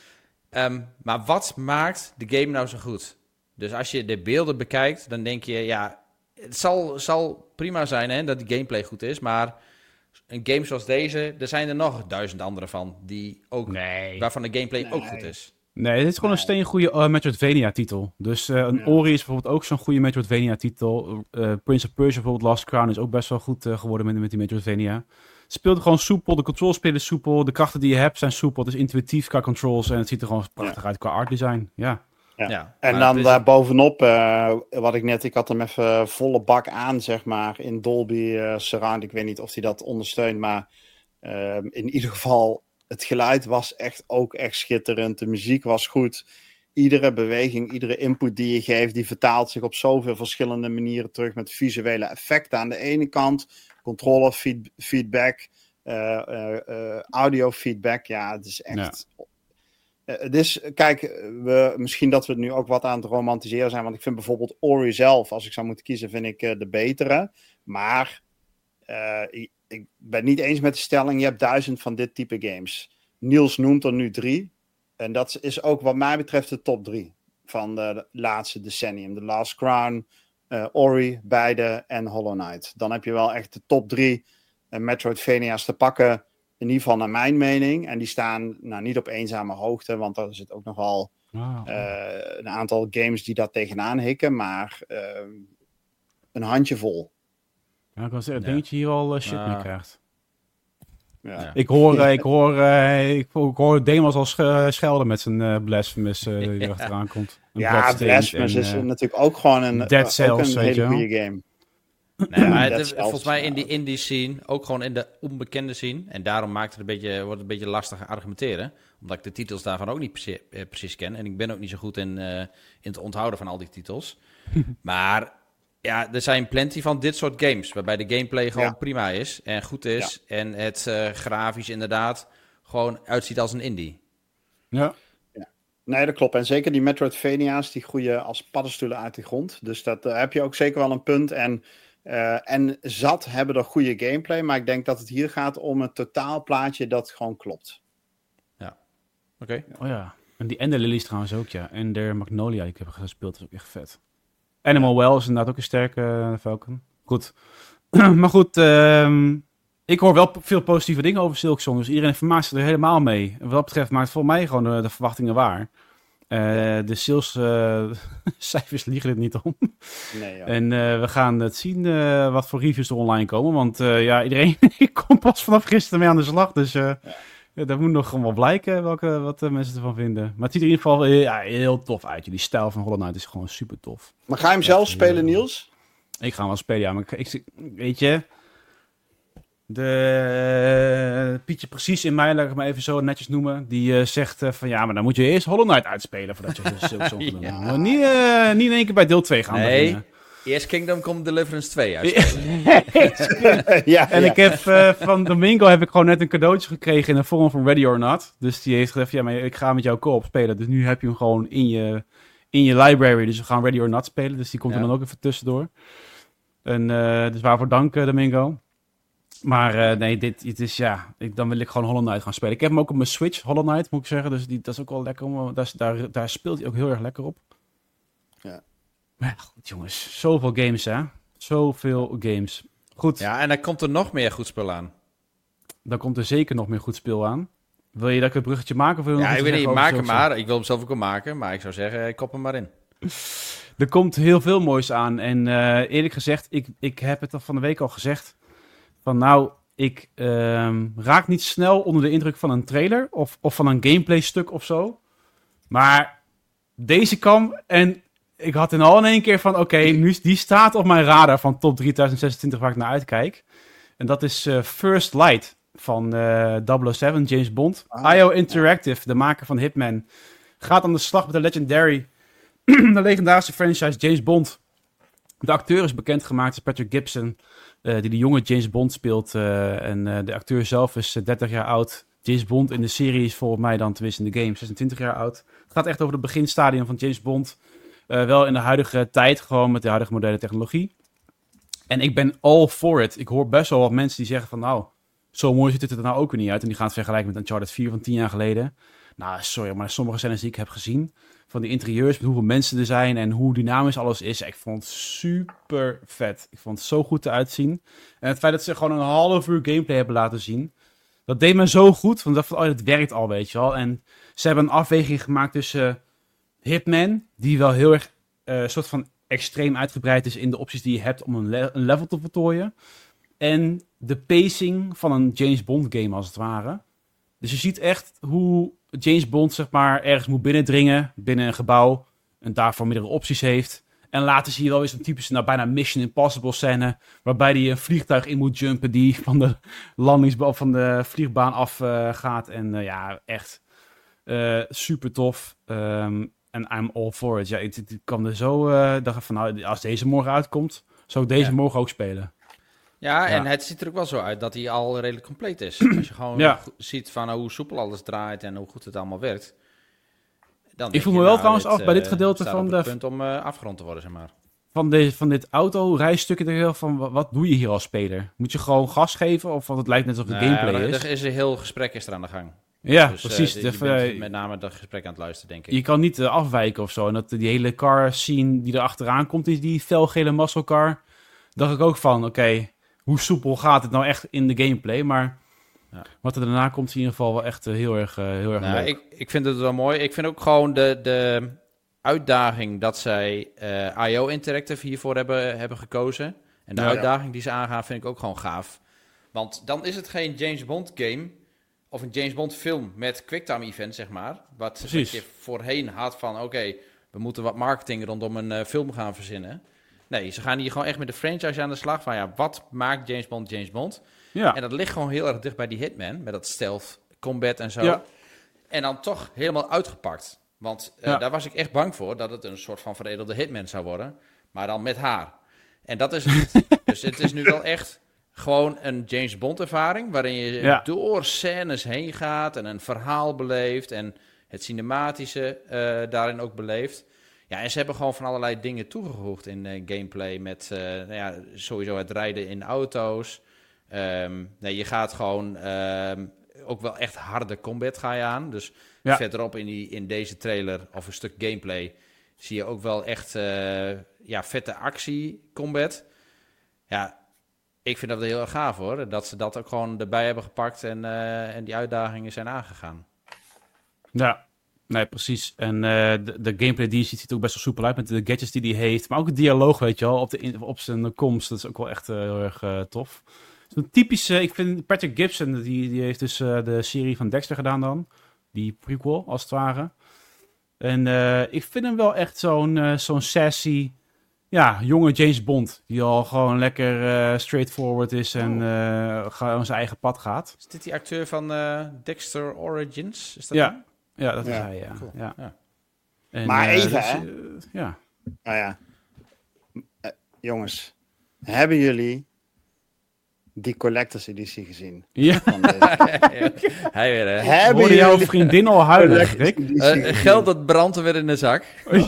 Um, maar wat maakt de game nou zo goed? Dus als je de beelden bekijkt, dan denk je... ja, het zal, zal prima zijn hè, dat de gameplay goed is, maar... een game zoals deze, er zijn er nog duizend andere van... die ook, Nee. waarvan de gameplay Nee. ook goed is. Nee, dit is gewoon Nee. een steengoede uh, Metroidvania-titel. Dus uh, een Ja. Ori is bijvoorbeeld ook zo'n goede Metroidvania-titel. Uh, Prince of Persia, bijvoorbeeld Last Crown, is ook best wel goed uh, geworden met, met die Metroidvania. Het speelt gewoon soepel, de controls spelen soepel, de krachten die je hebt zijn soepel. Het is intuïtief qua controls en het ziet er gewoon prachtig uit qua art design. Ja. Ja. Ja, En maar dan het is- daar bovenop, uh, wat ik net, ik had hem even volle bak aan, zeg maar, in Dolby uh, Surround. Ik weet niet of hij dat ondersteunt, maar uh, in ieder geval, het geluid was echt ook echt schitterend. De muziek was goed. Iedere beweging, iedere input die je geeft, die vertaalt zich op zoveel verschillende manieren terug met visuele effecten aan de ene kant, controller feed, feedback, uh, uh, uh, audio feedback. Ja, het is echt... Ja. Het is, kijk, we, misschien dat we het nu ook wat aan het romantiseren zijn, want ik vind bijvoorbeeld Ori zelf, als ik zou moeten kiezen, vind ik uh, de betere. Maar uh, ik, ik ben niet eens met de stelling, je hebt duizend van dit type games. Niels noemt er nu drie. En dat is ook wat mij betreft de top drie van de laatste decennium. The Last Crown, uh, Ori, beide en Hollow Knight. Dan heb je wel echt de top drie uh, Metroidvania's te pakken. In ieder geval naar mijn mening. En die staan nou, niet op eenzame hoogte. Want er zit ook nog wel wow. uh, een aantal games die daar tegenaan hikken. Maar uh, een handjevol. Ja, ik kan zeggen, ik denk dat je hier al uh, shit uh, mee krijgt. Ja. Ja. Ik hoor, uh, ik hoor, uh, ik, ik hoor Demos al sch- schelden met zijn uh, Blasphemous uh, die er achteraan komt. Ja, Blasphemous en, is uh, natuurlijk ook gewoon een, Dead Cells, ook een hele goede game. Nee, maar het, volgens mij in die indie scene, ook gewoon in de onbekende scene. En daarom maakt het een beetje, wordt het een beetje lastig argumenteren. Omdat ik de titels daarvan ook niet precies, eh, precies ken. En ik ben ook niet zo goed in, uh, in het onthouden van al die titels. Maar ja, er zijn plenty van dit soort games. Waarbij de gameplay gewoon ja. prima is en goed is. Ja. En het uh, grafisch inderdaad gewoon uitziet als een indie. Ja. Nee, dat klopt. En zeker die Metroidvania's, die groeien als paddenstoelen uit de grond. Dus dat uh, heb je ook zeker wel een punt. En... Uh, en zat hebben er goede gameplay, maar ik denk dat het hier gaat om een totaalplaatje dat gewoon klopt. Ja, oké. Okay. Oh ja, en die Ender Lilies trouwens ook, ja. En de Magnolia, die ik heb gespeeld, is ook echt vet. Animal Well is inderdaad ook een sterke uh, Falcon. Goed. Maar goed, uh, ik hoor wel veel positieve dingen over Silksong, dus iedereen vermaakt zich er helemaal mee. En wat dat betreft maakt voor mij gewoon de, de verwachtingen waar. Uh, de sales uh, cijfers liegen het niet om. Nee, ja. En uh, we gaan het zien uh, wat voor reviews er online komen. Want uh, ja, iedereen komt pas vanaf gisteren mee aan de slag. Dus uh, ja. Ja, dat moet nog gewoon wel blijken welke, wat uh, mensen ervan vinden. Maar het ziet er in ieder geval uh, ja, heel tof uit. Die stijl van Hollow Knight is gewoon super tof. Maar ga je hem zelf spelen, Niels? Ik ga hem wel spelen, ja. Maar ik, ik, weet je... De uh, Pietje precies in mij, laat ik het maar even zo netjes noemen, die uh, zegt uh, van ja, maar dan moet je eerst Hollow Knight uitspelen voordat je Silksong gaat doen. ja. Maar niet, uh, niet in één keer bij deel twee gaan nee, beginnen. Eerst Kingdom Come Deliverance twee uitspelen. ja, en ja. ik heb uh, van Domingo heb ik gewoon net een cadeautje gekregen in de vorm van Ready or Not. Dus die heeft gezegd, ja, maar ik ga met jou co-op spelen. Dus nu heb je hem gewoon in je, in je library. Dus we gaan Ready or Not spelen. Dus die komt ja. er dan ook even tussendoor. En uh, dus waarvoor dank, uh, Domingo. Maar uh, nee, dit, dit is ja, ik, dan wil ik gewoon Hollow Knight gaan spelen. Ik heb hem ook op mijn Switch, Hollow Knight, moet ik zeggen. Dus die, dat is ook wel lekker. Om, daar, daar, daar speelt hij ook heel erg lekker op. Ja. Maar ja, goed jongens, zoveel games hè. Zoveel games. Goed. Ja, en dan komt er nog meer goed spul aan. Dan komt er zeker nog meer goed speel aan. Wil je dat ik het bruggetje maken? Of wil je ja, nog ik weet niet, maak hem maar. Zo? Ik wil hem zelf ook wel maken, maar ik zou zeggen, ik kop hem maar in. Er komt heel veel moois aan. En uh, eerlijk gezegd, ik, ik heb het al van de week al gezegd. Van nou, ik uh, raak niet snel onder de indruk van een trailer of, of van een gameplay stuk of zo. Maar deze kwam en ik had in al in één keer van oké, okay, nu die staat op mijn radar van top drieduizend zesentwintig waar ik naar uitkijk. En dat is uh, First Light van uh, double oh seven, James Bond. Ah, I O Interactive, de maker van Hitman, gaat aan de slag met de legendary, de legendarische franchise James Bond. De acteur is bekendgemaakt, is Patrick Gibson. Uh, die de jonge James Bond speelt. Uh, en uh, de acteur zelf is uh, dertig jaar oud. James Bond in de serie is volgens mij dan, tenminste in de game, zesentwintig jaar oud. Het gaat echt over het beginstadium van James Bond. Uh, wel in de huidige tijd, gewoon met de huidige moderne technologie. En ik ben all for it. Ik hoor best wel wat mensen die zeggen van nou, zo mooi ziet het er nou ook weer niet uit. En die gaan het vergelijken met Uncharted vier van tien jaar geleden. Nou, sorry, maar sommige scènes die ik heb gezien van die interieurs, met hoeveel mensen er zijn en hoe dynamisch alles is. Ik vond het super vet. Ik vond het zo goed eruit zien. En het feit dat ze gewoon een half uur gameplay hebben laten zien, dat deed me zo goed. Want ik dacht van, oh, het werkt al, weet je wel. En ze hebben een afweging gemaakt tussen uh, Hitman, die wel heel erg uh, soort van extreem uitgebreid is in de opties die je hebt om een, le- een level te voltooien. En de pacing van een James Bond game, als het ware. Dus je ziet echt hoe James Bond, zeg maar, ergens moet binnendringen binnen een gebouw. en daarvoor meerdere opties heeft. En later zie je wel weer zo'n typische, nou bijna Mission Impossible scène, waarbij hij een vliegtuig in moet jumpen die van de landingsbaan van de vliegbaan af uh, gaat. En uh, ja, echt uh, super tof. Um, en I'm all for it. Ja, ik, ik kwam er zo, uh, dacht van, nou, als deze morgen uitkomt, zou ik deze ja. morgen ook spelen. Ja, en ja. het ziet er ook wel zo uit dat hij al redelijk compleet is. Als je gewoon ja. ziet van uh, hoe soepel alles draait en hoe goed het allemaal werkt. Dan ik voel me wel nou, trouwens dit, af bij dit gedeelte uh, van op de... het punt om uh, afgerond te worden, zeg maar. Van, de, van dit auto-rijstukje, van wat, wat doe je hier als speler? Moet je gewoon gas geven? Of want het lijkt net alsof het nou, gameplay ja, is. Er is een heel gesprek is er aan de gang. Ja, dus, precies. Uh, je de, bent met name dat gesprek aan het luisteren, denk ik. Je kan niet uh, afwijken of zo. En dat, die hele car scene die er achteraan komt, is die felgele muscle car. Dacht ik ook van, oké, okay, hoe soepel gaat het nou echt in de gameplay? Maar ja. wat er daarna komt is in ieder geval wel echt uh, heel erg, uh, heel erg nou, leuk. Ik, ik vind het wel mooi. Ik vind ook gewoon de, de uitdaging dat zij uh, I O Interactive hiervoor hebben, hebben gekozen. En de ja, uitdaging ja. die ze aangaan vind ik ook gewoon gaaf. Want dan is het geen James Bond game of een James Bond film met quicktime event, zeg maar. Wat, wat je voorheen had van, oké, okay, we moeten wat marketing rondom een uh, film gaan verzinnen. Nee, ze gaan hier gewoon echt met de franchise aan de slag van, ja, wat maakt James Bond James Bond? Ja. En dat ligt gewoon heel erg dicht bij die Hitman, met dat stealth combat en zo. Ja. En dan toch helemaal uitgepakt. Want uh, ja. daar was ik echt bang voor, dat het een soort van veredelde Hitman zou worden. Maar dan met haar. En dat is het niet. Dus het is nu wel echt gewoon een James Bond ervaring, waarin je ja. door scènes heen gaat en een verhaal beleeft en het cinematische uh, daarin ook beleeft. Ja, en ze hebben gewoon van allerlei dingen toegevoegd in uh, gameplay met uh, nou ja, sowieso het rijden in auto's. Um, nee, je gaat gewoon um, ook wel echt harde combat ga je aan. Dus ja. verderop in, die, in deze trailer of een stuk gameplay zie je ook wel echt uh, ja, vette actie combat. Ja, ik vind dat heel erg gaaf hoor. Dat ze dat ook gewoon erbij hebben gepakt en, uh, en die uitdagingen zijn aangegaan. Ja. Nee, precies. En uh, de, de gameplay die je ziet, ziet er ook best wel soepel uit met de gadgets die hij heeft. Maar ook het dialoog, weet je wel, op, de, op zijn komst. Dat is ook wel echt uh, heel erg uh, tof. Zo'n typische, ik vind Patrick Gibson, die, die heeft dus uh, de serie van Dexter gedaan dan. Die prequel, als het ware. En uh, ik vind hem wel echt zo'n, uh, zo'n sassy, ja, jonge James Bond. Die al gewoon lekker uh, straightforward is en uh, gewoon zijn eigen pad gaat. Is dit die acteur van uh, Dexter Origins? Is dat ja. die? Ja, dat is ja, hij, ja. Cool. ja. ja. En, maar uh, even, dus, hè? Uh, ja. Nou ja. Uh, jongens, hebben jullie die Collector's Editie gezien? Ja. Van hij weer, hè? Hebben jullie jouw vriendin al huilen, Rick? Uh, geld dat brandt er weer in de zak.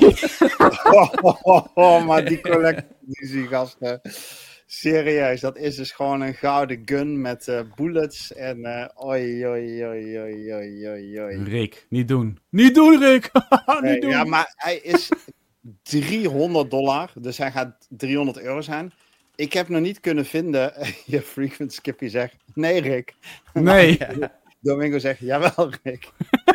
oh, oh, oh, oh, maar die Collector's Editie, gasten. Serieus, dat is dus gewoon een gouden gun met uh, bullets en uh, oi, oi, oi, oi, oi, oi, oi. Rick, niet doen. Niet doen, Rick! niet nee, doen. Ja, maar hij is driehonderd dollar, dus hij gaat driehonderd euro zijn. Ik heb nog niet kunnen vinden, je frequent Skippy zegt, nee Rick. Nee. Domingo zegt, jawel Rick.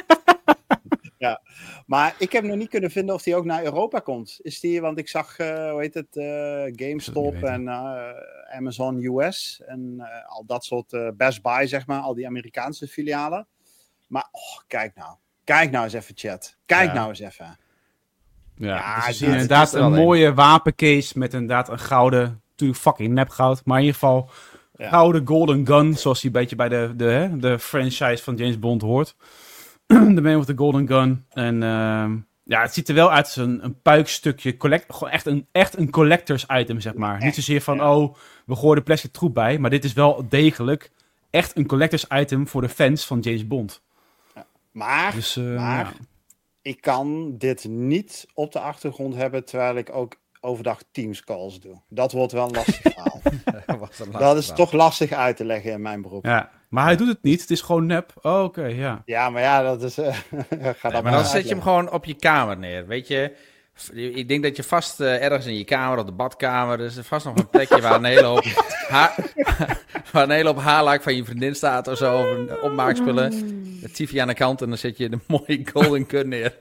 Ja, maar ik heb nog niet kunnen vinden of die ook naar Europa komt. Is die, want ik zag, uh, hoe heet het, uh, GameStop en uh, Amazon U S en uh, al dat soort uh, Best Buy, zeg maar, al die Amerikaanse filialen. Maar, oh, kijk nou. Kijk nou eens even, chat. Kijk ja. nou eens even. Ja, ja dus we zien inderdaad een mooie wapencase met inderdaad een gouden, natuurlijk fucking nepgoud, maar in ieder geval ja. gouden golden gun, zoals die een beetje bij de, de, de franchise van James Bond hoort. De Man with the Golden Gun. En uh, ja, het ziet er wel uit als een, een puikstukje. Collect, gewoon echt een, echt een collectors item, zeg maar. Echt, niet zozeer van, ja. oh, we gooien de plastic troep bij. Maar dit is wel degelijk echt een collectors item voor de fans van James Bond. Ja, maar, dus, uh, maar ja. ik kan dit niet op de achtergrond hebben, terwijl ik ook overdag Teams calls doe. Dat wordt wel een lastig verhaal. dat, dat is toch lastig uit te leggen in mijn beroep. Ja, maar hij doet het niet. Het is gewoon nep. Oh, oké, okay, ja. Ja, maar ja, dat is... Uh, ga nee, maar dan zet je hem gewoon op je kamer neer, weet je. Ik denk dat je vast uh, ergens in je kamer, op de badkamer, er is vast nog een plekje waar een hele hoop, ha- waar een hele hoop haarlak van je vriendin staat of zo, of een opmaakspullen. De T V aan de kant en dan zet je de mooie golden gun neer.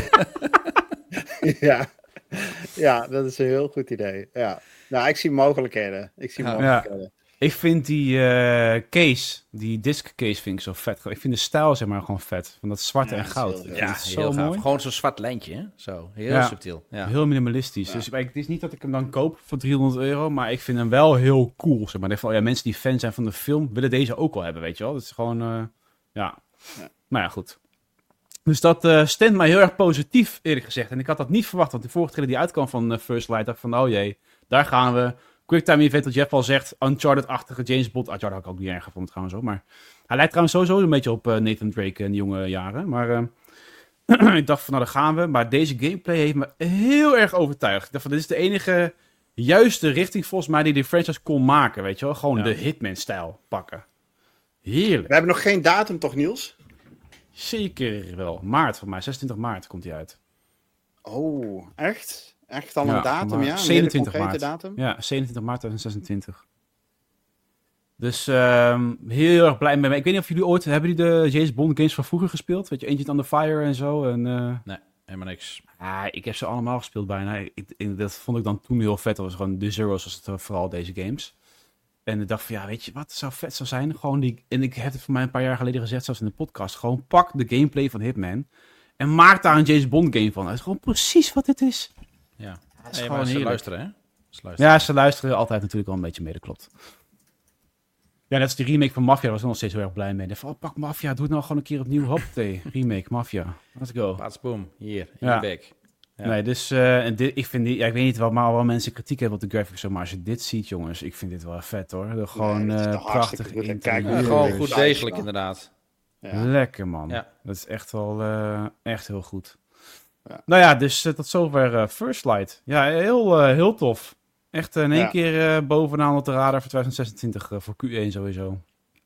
ja. Ja, dat is een heel goed idee. Ja. Nou, ik zie mogelijkheden. Ik zie ja. mogelijkheden. Ik vind die uh, case, die disc case vind ik zo vet. Ik vind de stijl zeg maar gewoon vet. Van dat zwarte Ja, en goud. heel, Ik Ja, vind het heel zo gaaf. mooi. Gewoon zo'n zwart lijntje, hè? Zo, heel Ja. subtiel. Ja. Heel minimalistisch. Ja. Dus ik- het is niet dat ik hem dan koop voor driehonderd euro, maar ik vind hem wel heel cool. Zeg maar. Ik denk van, ja, mensen die fan zijn van de film willen deze ook wel hebben, weet je wel. Dat is gewoon, uh, ja. Ja. Nou ja, goed. Dus dat uh, stemt mij heel erg positief, eerlijk gezegd. En ik had dat niet verwacht, want de vorige trailer die uitkwam van uh, First Light, dacht ik van, oh jee, daar gaan we. Quicktime event, wat Jeff al zegt, Uncharted-achtige James Bond. Uncharted had ik ook niet erg gevonden trouwens, hoor. Maar hij lijkt trouwens sowieso een beetje op uh, Nathan Drake in de jonge jaren. Maar uh, ik dacht van, nou, daar gaan we. Maar deze gameplay heeft me heel erg overtuigd. Ik dacht van, dit is de enige juiste richting volgens mij die de franchise kon maken, weet je wel. Gewoon Ja. de Hitman-stijl pakken. Heerlijk. We hebben nog geen datum, toch, Niels? Zeker wel. Maart voor mij, zesentwintig maart komt hij uit. Oh, echt? Echt al Ja, een datum, maar ja? Een zevenentwintig hele concrete maart. datum? Ja, zevenentwintig maart tweeduizend zesentwintig. Dus um, heel erg blij mee. Ik weet niet of jullie ooit... Hebben jullie de James Bond games van vroeger gespeeld? Weet je, Agent on the Fire en zo. En, uh... Nee, helemaal niks. ah, ik heb ze allemaal gespeeld bijna. Ik, ik, dat vond ik dan toen heel vet. Dat was gewoon de Zero's, was het vooral deze games. En ik dacht van, ja, weet je wat zou vet zou zijn? Gewoon die... En ik heb het voor mij een paar jaar geleden gezegd, zelfs in de podcast. Gewoon pak de gameplay van Hitman. En maak daar een James Bond game van. Het is gewoon precies wat dit is. Ja, Het is nee, gewoon maar ze heerlijk. luisteren, hè? Ze luisteren. Ja, ze luisteren altijd natuurlijk wel een beetje mee, dat klopt. Ja, net als die remake van Mafia, daar was ik nog steeds heel erg blij mee. Ik dacht van, oh, pak Mafia, doe het nou gewoon een keer opnieuw. Hoppatee, remake, Mafia. Let's go. Plaats, boom, hier, in Ja. je bek. Ja. Nee, dus uh, en dit, ik vind die, ja, ik weet niet wat maar wel mensen kritiek hebben op de graphics, zo, maar als je dit ziet, jongens, ik vind dit wel vet, hoor. De, gewoon Nee, dit is uh, toch hartstikke prachtig goed. En kijk, interieur. Ja, gewoon Ja, goed ja. degelijk, inderdaad. Ja. Lekker, man. Ja. Dat is echt wel uh, echt heel goed. Ja. Nou ja, dus uh, tot zover uh, First Light. Ja, heel, uh, heel tof. Echt uh, in één Ja. keer uh, bovenaan op de radar voor twintig zesentwintig uh, voor Q één sowieso.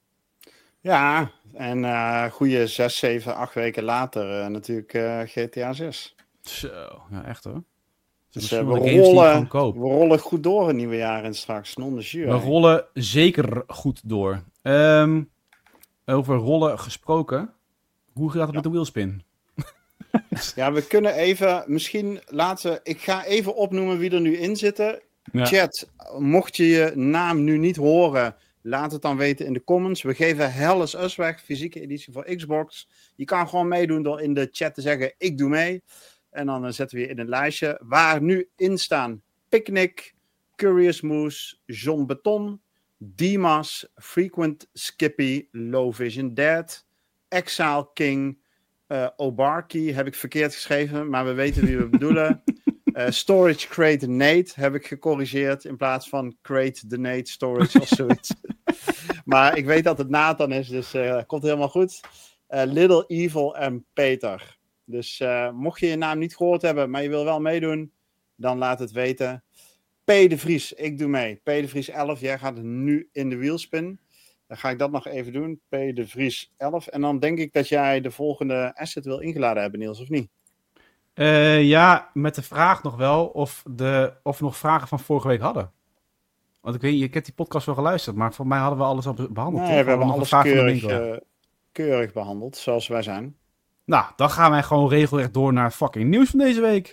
Ja, en uh, goede zes, zeven, acht weken later uh, natuurlijk uh, G T A zes. Zo, ja, echt hoor. Dus Dus uh, uh, we, de games die ik rollen, gewoon koop. we rollen goed door het nieuwe jaar en straks non de jure. We rollen zeker goed door. Um, over rollen gesproken. Hoe gaat het Ja. met de wheelspin? Ja, we kunnen even, misschien laten, ik ga even opnoemen wie er nu in zitten. Ja. Chat, mocht je je naam nu niet horen, laat het dan weten in de comments. We geven Hell is Us weg, fysieke editie voor Xbox. Je kan gewoon meedoen door in de chat te zeggen, ik doe mee. En dan uh, zetten we je in een lijstje waar nu in staan Picnic, Curious Moose, John Beton, Dimas, Frequent Skippy, Low Vision Dead, Exile King, uh, Obarki heb ik verkeerd geschreven, maar we weten wie we bedoelen. Uh, storage Crate Nate heb ik gecorrigeerd in plaats van Crate the Nate Storage of zoiets. Maar ik weet dat het Nathan is, dus uh, komt helemaal goed. Uh, Little Evil en Peter. Dus uh, mocht je je naam niet gehoord hebben, maar je wil wel meedoen, dan laat het weten. P. de Vries, ik doe mee. P. de Vries elf, jij gaat nu in de wheelspin. Dan ga ik dat nog even doen. P. de Vries elf. En dan denk ik dat jij de volgende asset wil ingeladen hebben, Niels, of niet? Uh, ja, met de vraag nog wel of, de, of we nog vragen van vorige week hadden. Want ik weet, je hebt die podcast wel geluisterd, maar voor mij hadden we alles al behandeld. Nee, toch? we hebben nog alles een vraag van de keurig, winkel. uh, keurig behandeld, zoals wij zijn. Nou, dan gaan wij gewoon regelrecht door naar het fucking nieuws van deze week.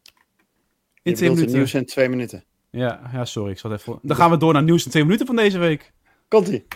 In Je twee bedoelt het minuten. nieuws in twee minuten. Ja, ja, sorry, ik zat even... Dan gaan we door naar nieuws in twee minuten van deze week. Komt-ie.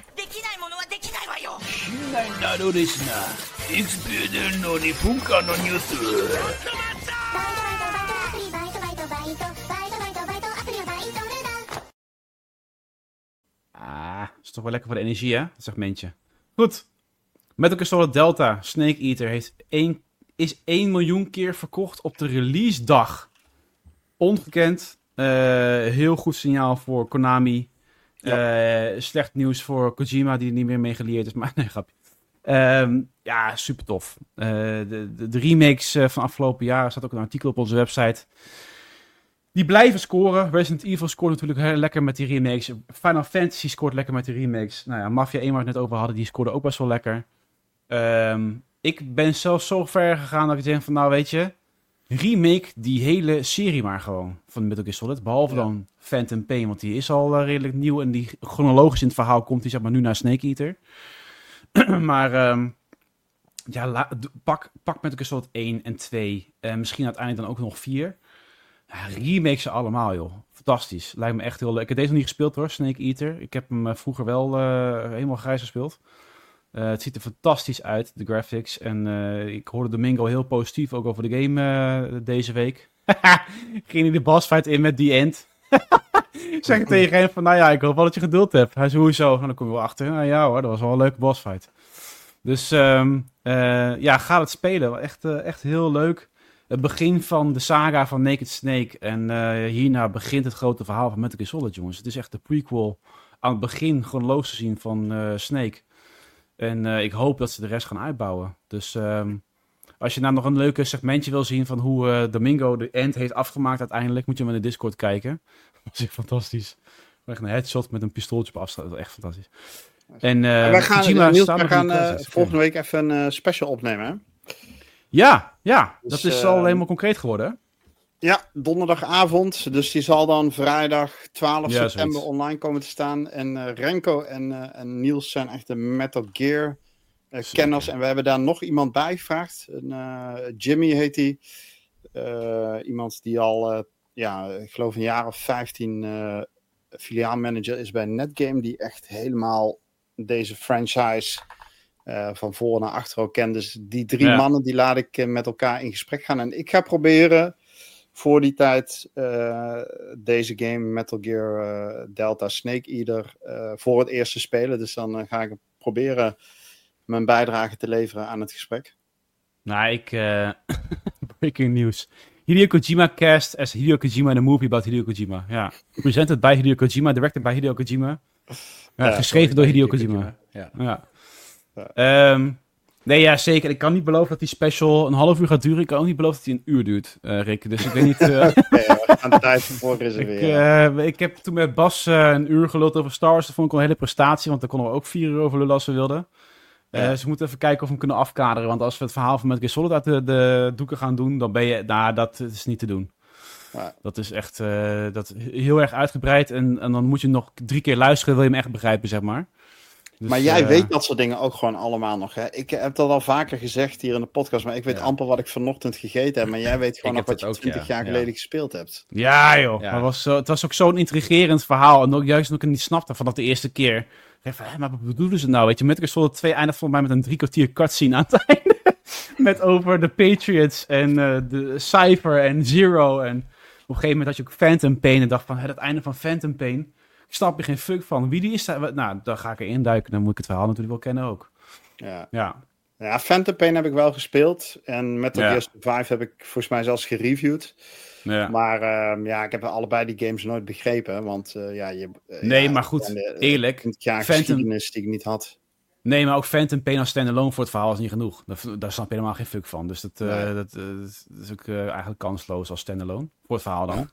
Ah, is toch wel lekker voor de energie, hè? Dat segmentje. Goed. Metal Gear Solid Delta Snake Eater heeft één, is één miljoen keer verkocht op de release dag. Ongekend. Uh, heel goed signaal voor Konami. Ja. Uh, slecht nieuws voor Kojima, die er niet meer mee gelieerd is. Maar nee, grapje. Um, ja, super tof. Uh, de, de, de remakes uh, van afgelopen jaren, staat ook een artikel op onze website. Die blijven scoren. Resident Evil scoort natuurlijk heel lekker met die remakes. Final Fantasy scoort lekker met die remakes. Nou ja, Mafia één waar we het net over hadden, die scoorde ook best wel lekker. Um, ik ben zelfs zo ver gegaan dat ik denk van, nou weet je, remake die hele serie maar gewoon van Metal Gear Solid. Behalve ja. dan Phantom Pain, want die is al uh, redelijk nieuw en die chronologisch in het verhaal komt die zeg maar nu naar Snake Eater. maar um, ja, la, pak, pak Metal Gear Solid één en twee. Uh, misschien uiteindelijk dan ook nog vier. Ja, remake ze allemaal, joh. fantastisch. Lijkt me echt heel leuk. Ik heb deze nog niet gespeeld hoor, Snake Eater. Ik heb hem uh, vroeger wel uh, helemaal grijs gespeeld. Uh, het ziet er fantastisch uit, de graphics. En uh, ik hoorde Domingo heel positief ook over de game uh, deze week. Ging hij de bossfight in met die end. Zeg ik tegen hem van, nou ja, ik hoop wel dat je geduld hebt. Hij zei, hoezo? En dan kom je wel achter. Nou ja hoor, dat was wel een leuke bossfight. Dus um, uh, ja, ga het spelen. Echt, uh, echt heel leuk. Het begin van de saga van Naked Snake. En uh, hierna begint het grote verhaal van Metal Gear Solid, jongens. Het is echt de prequel aan het begin chronologisch te zien van uh, Snake. En uh, ik hoop dat ze de rest gaan uitbouwen. Dus um, als je nou nog een leuke segmentje wil zien van hoe uh, Domingo de end heeft afgemaakt uiteindelijk, moet je hem in de Discord kijken. Dat is echt fantastisch. Echt een headshot met een pistooltje op afstand. Dat is echt fantastisch. En, uh, en wij gaan, Kojima Niels, staat we gaan uh, in volgende week even een uh, special opnemen, hè? Ja, ja. Dus, dat is uh, al helemaal concreet geworden, hè? Ja, donderdagavond. Dus die zal dan vrijdag twaalf Ja, september zoiets. online komen te staan. En uh, Renko en, uh, en Niels zijn echt de Metal Gear uh, kenners. En we hebben daar nog iemand bij gevraagd. Een, uh, Jimmy heet hij. Uh, iemand die al, uh, ja, ik geloof een jaar of vijftien uh, filiaalmanager is bij Netgame. Die echt helemaal deze franchise uh, van voor naar achter ook kent. Dus die drie Ja. mannen, die laat ik uh, met elkaar in gesprek gaan. En ik ga proberen voor die tijd uh, deze game Metal Gear uh, Delta Snake Eater uh, voor het eerst te spelen. Dus dan uh, ga ik proberen mijn bijdrage te leveren aan het gesprek. Nou, ik... Uh, breaking news. Hideo Kojima cast as Hideo Kojima in a movie about Hideo Kojima. Ja. Presented by Hideo Kojima, directed by Hideo Kojima. Ja, Ja, geschreven door Hideo Kojima. Ja. Ja. Ja. Um, nee, ja, zeker. Ik kan niet beloven dat die special een half uur gaat duren. Ik kan ook niet beloven dat die een uur duurt, uh, Rick. Dus ik weet niet... Uh, Okay, we gaan de tijd voor ik, reserveren. uh, ik heb toen met Bas uh, een uur geluld over Star Wars. Dat vond ik wel een hele prestatie, want daar konden we ook vier uur over lullen als we wilden. Uh, Ja. dus we moeten even kijken of we hem kunnen afkaderen. Want als we het verhaal van Metal Gear Solid uit de, de doeken gaan doen, dan ben je... Nou, dat is niet te doen. Ja. Dat is echt uh, dat heel erg uitgebreid. En, en dan moet je nog drie keer luisteren, wil je hem echt begrijpen, zeg maar. Dus, Maar jij uh, weet dat soort dingen ook gewoon allemaal nog, hè? Ik heb dat al vaker gezegd hier in de podcast, maar ik weet Ja. amper wat ik vanochtend gegeten heb. Maar jij weet gewoon Ik nog wat heb je dat ook, twintig ja. jaar Ja. geleden gespeeld hebt. Ja, joh. Ja. Maar was, zo- het was ook zo'n intrigerend verhaal. En ook juist omdat ik het niet snapte vanaf de eerste keer. Ik dacht van, hé, maar wat bedoelen ze nou? Weet je, Metal Gear Solid twee eindigt volgens mij met een drie kwartier cutscene aan het einde. Met over de Patriots en uh, de Cypher en Zero. En op een gegeven moment had je ook Phantom Pain. En dacht van, het einde van Phantom Pain. Ik snap er geen fuck van. Wie die is daar? Nou, daar ga ik erin duiken. Dan moet ik het verhaal natuurlijk wel kennen ook. Ja. Ja. Ja, Phantom Pain heb ik wel gespeeld. En Metal Ja. Gear Survive heb ik volgens mij zelfs gereviewd. ja. Maar uh, ja, ik heb allebei die games nooit begrepen. Want uh, ja, je... Uh, Nee, ja, maar goed, en de, eerlijk, twintig jaar Phantom- geschiedenis die ik niet had. Nee, maar ook Phantom Pain als standalone voor het verhaal is niet genoeg. Daar, daar snap je helemaal geen fuck van. Dus dat, uh, Nee. dat, uh, dat is ook uh, eigenlijk kansloos als standalone. Voor het verhaal dan.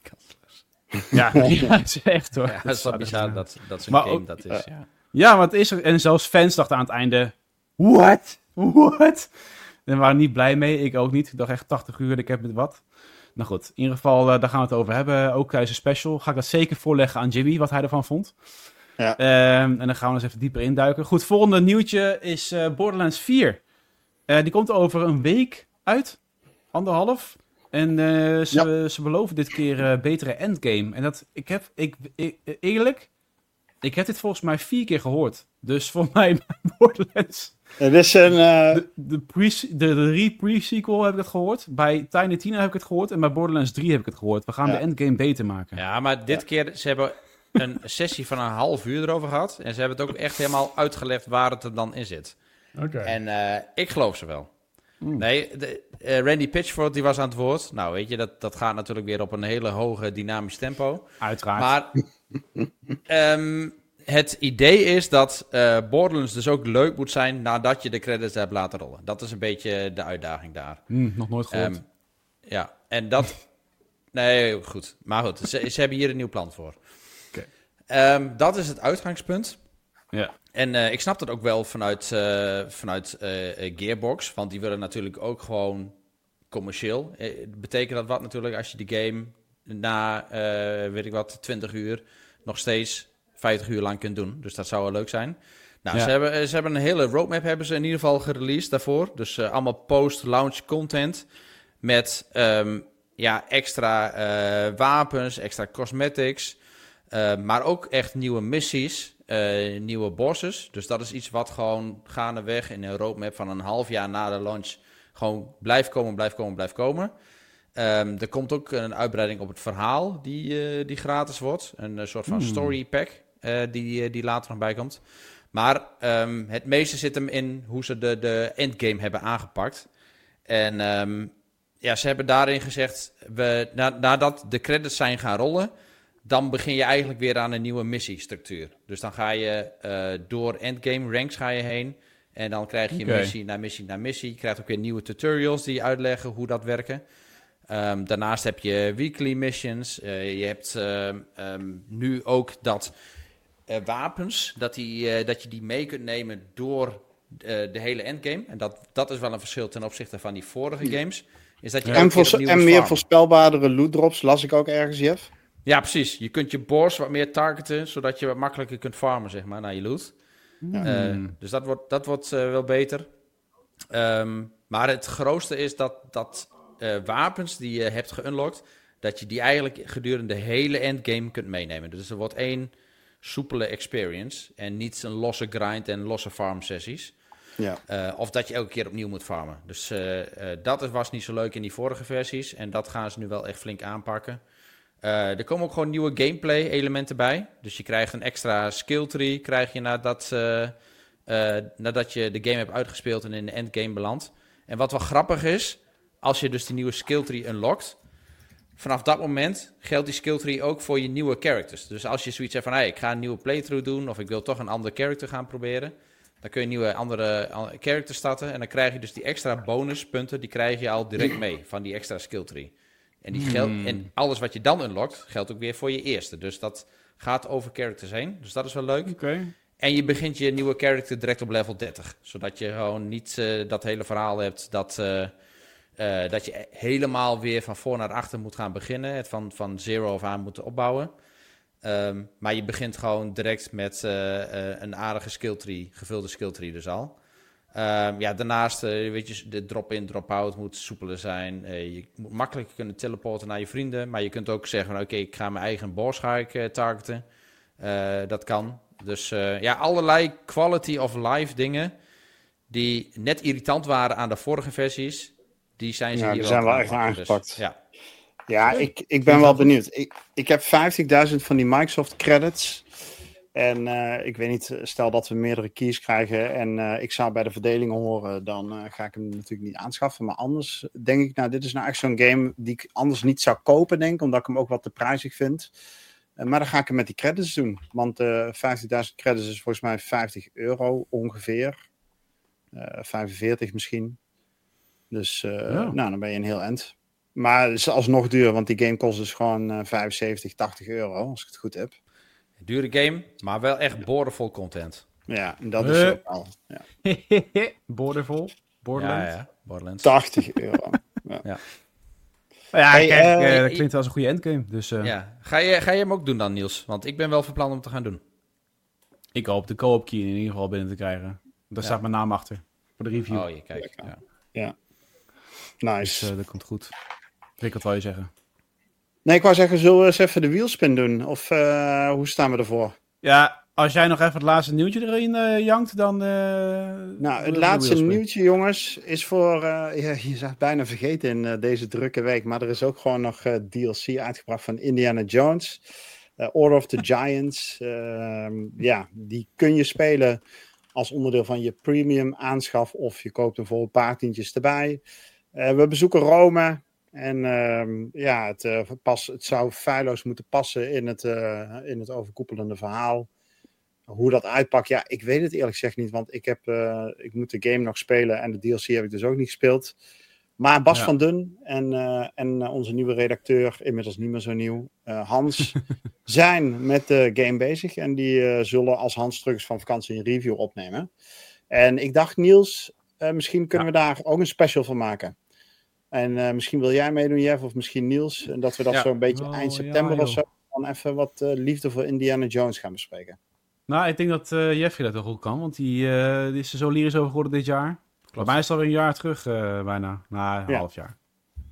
Ja, ja, het is echt hoor. Ja, dat is wel bizar dat, dat zo'n Maar game ook- dat is. Ja. Ja, maar het is er. En zelfs fans dachten aan het einde... What? What? En waren niet blij mee. Ik ook niet. Ik dacht echt tachtig uur. Ik heb met wat. Nou goed, in ieder geval, uh, daar gaan we het over hebben. Ook tijdens een special. Ga ik dat zeker voorleggen aan Jimmy, wat hij ervan vond. Ja. Um, en dan gaan we eens even dieper induiken. Goed, volgende nieuwtje is uh, Borderlands vier. Uh, die komt over een week uit. Anderhalf. En uh, ze, ze beloven dit keer uh, betere endgame. En dat, ik heb, ik, ik, eerlijk, ik heb dit volgens mij vier keer gehoord. Dus voor mij Borderlands... Het is een... Uh... De, de, pre, de, de re-pre-sequel heb ik het gehoord. Bij Tiny Tina heb ik het gehoord. En bij Borderlands drie heb ik het gehoord. We gaan Ja. de endgame beter maken. ja, maar dit keer, ze hebben een sessie van een half uur erover gehad. En ze hebben het ook echt helemaal uitgelegd waar het er dan in zit. Oké. En uh, ik geloof ze wel. Mm. Nee, de, uh, Randy Pitchford die was aan het woord. Nou, weet je, dat, dat gaat natuurlijk weer op een hele hoge dynamisch tempo. Uiteraard. Maar um, het idee is dat uh, Borderlands dus ook leuk moet zijn nadat je de credits hebt laten rollen. Dat is een beetje de uitdaging daar. Mm, nog nooit gehoord. Um, ja, en dat... Nee, goed. Maar goed, ze, ze hebben hier een nieuw plan voor. Okay. Um, dat is het uitgangspunt. Ja. En uh, ik snap dat ook wel vanuit, uh, vanuit uh, Gearbox. Want die willen natuurlijk ook gewoon commercieel. Uh, betekent dat wat natuurlijk als je die game na, uh, weet ik wat, twintig uur nog steeds vijftig uur lang kunt doen. Dus dat zou wel leuk zijn. Nou, Ja. ze, hebben, ze hebben een hele roadmap hebben ze in ieder geval gereleased daarvoor. Dus uh, allemaal post-launch content met... Um, ja, extra uh, wapens, extra cosmetics. Uh, maar ook echt nieuwe missies, uh, nieuwe bosses. Dus dat is iets wat gewoon gaandeweg in een roadmap van een half jaar na de launch gewoon blijft komen, blijft komen, blijft komen. Um, er komt ook een uitbreiding op het verhaal die, uh, die gratis wordt. Een uh, soort van hmm. story pack uh, die, uh, die later nog bij komt. Maar um, het meeste zit hem in hoe ze de, de endgame hebben aangepakt. En um, ja, ze hebben daarin gezegd, we, na, nadat de credits zijn gaan rollen, dan begin je eigenlijk weer aan een nieuwe missiestructuur. Dus dan ga je uh, door endgame ranks ga je heen. En dan krijg je okay. missie na missie na missie. Je krijgt ook weer nieuwe tutorials die uitleggen hoe dat werken. Um, daarnaast heb je weekly missions. Uh, je hebt uh, um, nu ook dat uh, wapens, dat, die, uh, dat je die mee kunt nemen door uh, de hele endgame. En dat, dat is wel een verschil ten opzichte van die vorige games. Is dat je en voor, en meer voorspelbaardere loot drops, las ik ook ergens, Jeff. Ja, precies. Je kunt je boss wat meer targeten, zodat je wat makkelijker kunt farmen, zeg maar, naar je loot. Ja. Uh, dus dat wordt, dat wordt uh, wel beter. Um, maar het grootste is dat, dat uh, wapens die je hebt geunlocked, dat je die eigenlijk gedurende de hele endgame kunt meenemen. Dus er wordt één soepele experience en niet een losse grind en losse farm sessies. Ja. Uh, of dat je elke keer opnieuw moet farmen. Dus uh, uh, dat was niet zo leuk in die vorige versies. En dat gaan ze nu wel echt flink aanpakken. Uh, er komen ook gewoon nieuwe gameplay elementen bij. Dus je krijgt een extra skill tree krijg je nadat, uh, uh, nadat je de game hebt uitgespeeld en in de endgame belandt. En wat wel grappig is, als je dus die nieuwe skill tree unlockt, vanaf dat moment geldt die skill tree ook voor je nieuwe characters. Dus als je zoiets hebt van, hey, ik ga een nieuwe playthrough doen of ik wil toch een andere character gaan proberen, dan kun je een nieuwe andere, andere character starten en dan krijg je dus die extra bonuspunten, die krijg je al direct mee van die extra skill tree. En, die geld, hmm. en alles wat je dan unlockt, geldt ook weer voor je eerste. Dus dat gaat over characters heen. Dus dat is wel leuk. Okay. En je begint je nieuwe character direct op level dertig. Zodat je gewoon niet uh, dat hele verhaal hebt dat, uh, uh, dat je helemaal weer van voor naar achter moet gaan beginnen. Het van, van zero af aan moeten opbouwen. Um, maar je begint gewoon direct met uh, uh, een aardige skilltree, gevulde skilltree dus al. Um, ja, daarnaast, uh, weet je, de drop-in, drop-out moet soepeler zijn. Uh, je moet makkelijker kunnen teleporten naar je vrienden. Maar je kunt ook zeggen, oké, okay, ik ga mijn eigen boss ga ik, uh, targeten. Uh, dat kan. Dus uh, ja, allerlei quality of life dingen die net irritant waren aan de vorige versies, die zijn ze ja, hier die wel zijn wel echt aangepakt. Dus, ja, ja ik, ik ben wel benieuwd. Ik, ik heb vijftigduizend van die Microsoft credits. En uh, ik weet niet, stel dat we meerdere keys krijgen en uh, ik zou bij de verdeling horen, dan uh, ga ik hem natuurlijk niet aanschaffen. Maar anders denk ik, nou, dit is nou echt zo'n game die ik anders niet zou kopen, denk ik, omdat ik hem ook wat te prijzig vind. Uh, maar dan ga ik hem met die credits doen. Want uh, vijftigduizend credits is volgens mij vijftig euro ongeveer. Uh, vijfenveertig misschien. Dus uh, ja. nou, dan ben je een heel eind. Maar het is alsnog duur, want die game kost dus gewoon uh, vijfenzeventig, tachtig euro, als ik het goed heb. Dure game, maar wel echt boordevol content. Ja, dat is ook al. Ja. Boordevol? Borderlands? Ja, ja, Borderlands. tachtig euro. Ja, ja. ja hey, kijk, uh, uh, dat klinkt als een goede endgame. Dus, uh... ja. Ga, je, ga je hem ook doen dan, Niels? Want ik ben wel van plan om te gaan doen. Ik hoop de co-op key in ieder geval binnen te krijgen. Daar ja. staat mijn naam achter. Voor de review. Oh, je kijkt. Ja. ja. Nice. Dus, uh, dat komt goed. Rick, wat wil je zeggen? Nee, ik wou zeggen, zullen we eens even de wheelspin doen? Of uh, hoe staan we ervoor? Ja, als jij nog even het laatste nieuwtje erin uh, jankt, dan... Uh, nou, het laatste nieuwtje, jongens, is voor... Uh, ja, je zou het bijna vergeten in uh, deze drukke week, maar er is ook gewoon nog uh, D L C uitgebracht van Indiana Jones. Uh, Order of the Giants. Uh, ja, die kun je spelen als onderdeel van je premium aanschaf of je koopt hem voor een paar tientjes erbij. Uh, we bezoeken Rome. En uh, ja, het, uh, pas, het zou feilloos moeten passen in het, uh, in het overkoepelende verhaal. Hoe dat uitpakt, ja, ik weet het eerlijk gezegd niet. Want ik, heb, uh, ik moet de game nog spelen en de D L C heb ik dus ook niet gespeeld. Maar Bas ja. van Dun en, uh, en uh, onze nieuwe redacteur, inmiddels niet meer zo nieuw, uh, Hans, zijn met de game bezig. En die uh, zullen als Hans terug is van vakantie een review opnemen. En ik dacht, Niels, uh, misschien kunnen ja. we daar ook een special van maken. En uh, misschien wil jij meedoen, Jeff, of misschien Niels. En dat we dat ja. zo een beetje oh, eind september ja, of zo dan even wat uh, liefde voor Indiana Jones gaan bespreken. Nou, ik denk dat uh, Jeffrey dat wel goed kan, want die, uh, die is er zo lyrisch over geworden dit jaar. Bij mij is het alweer een jaar terug, uh, bijna. Na een ja. half jaar.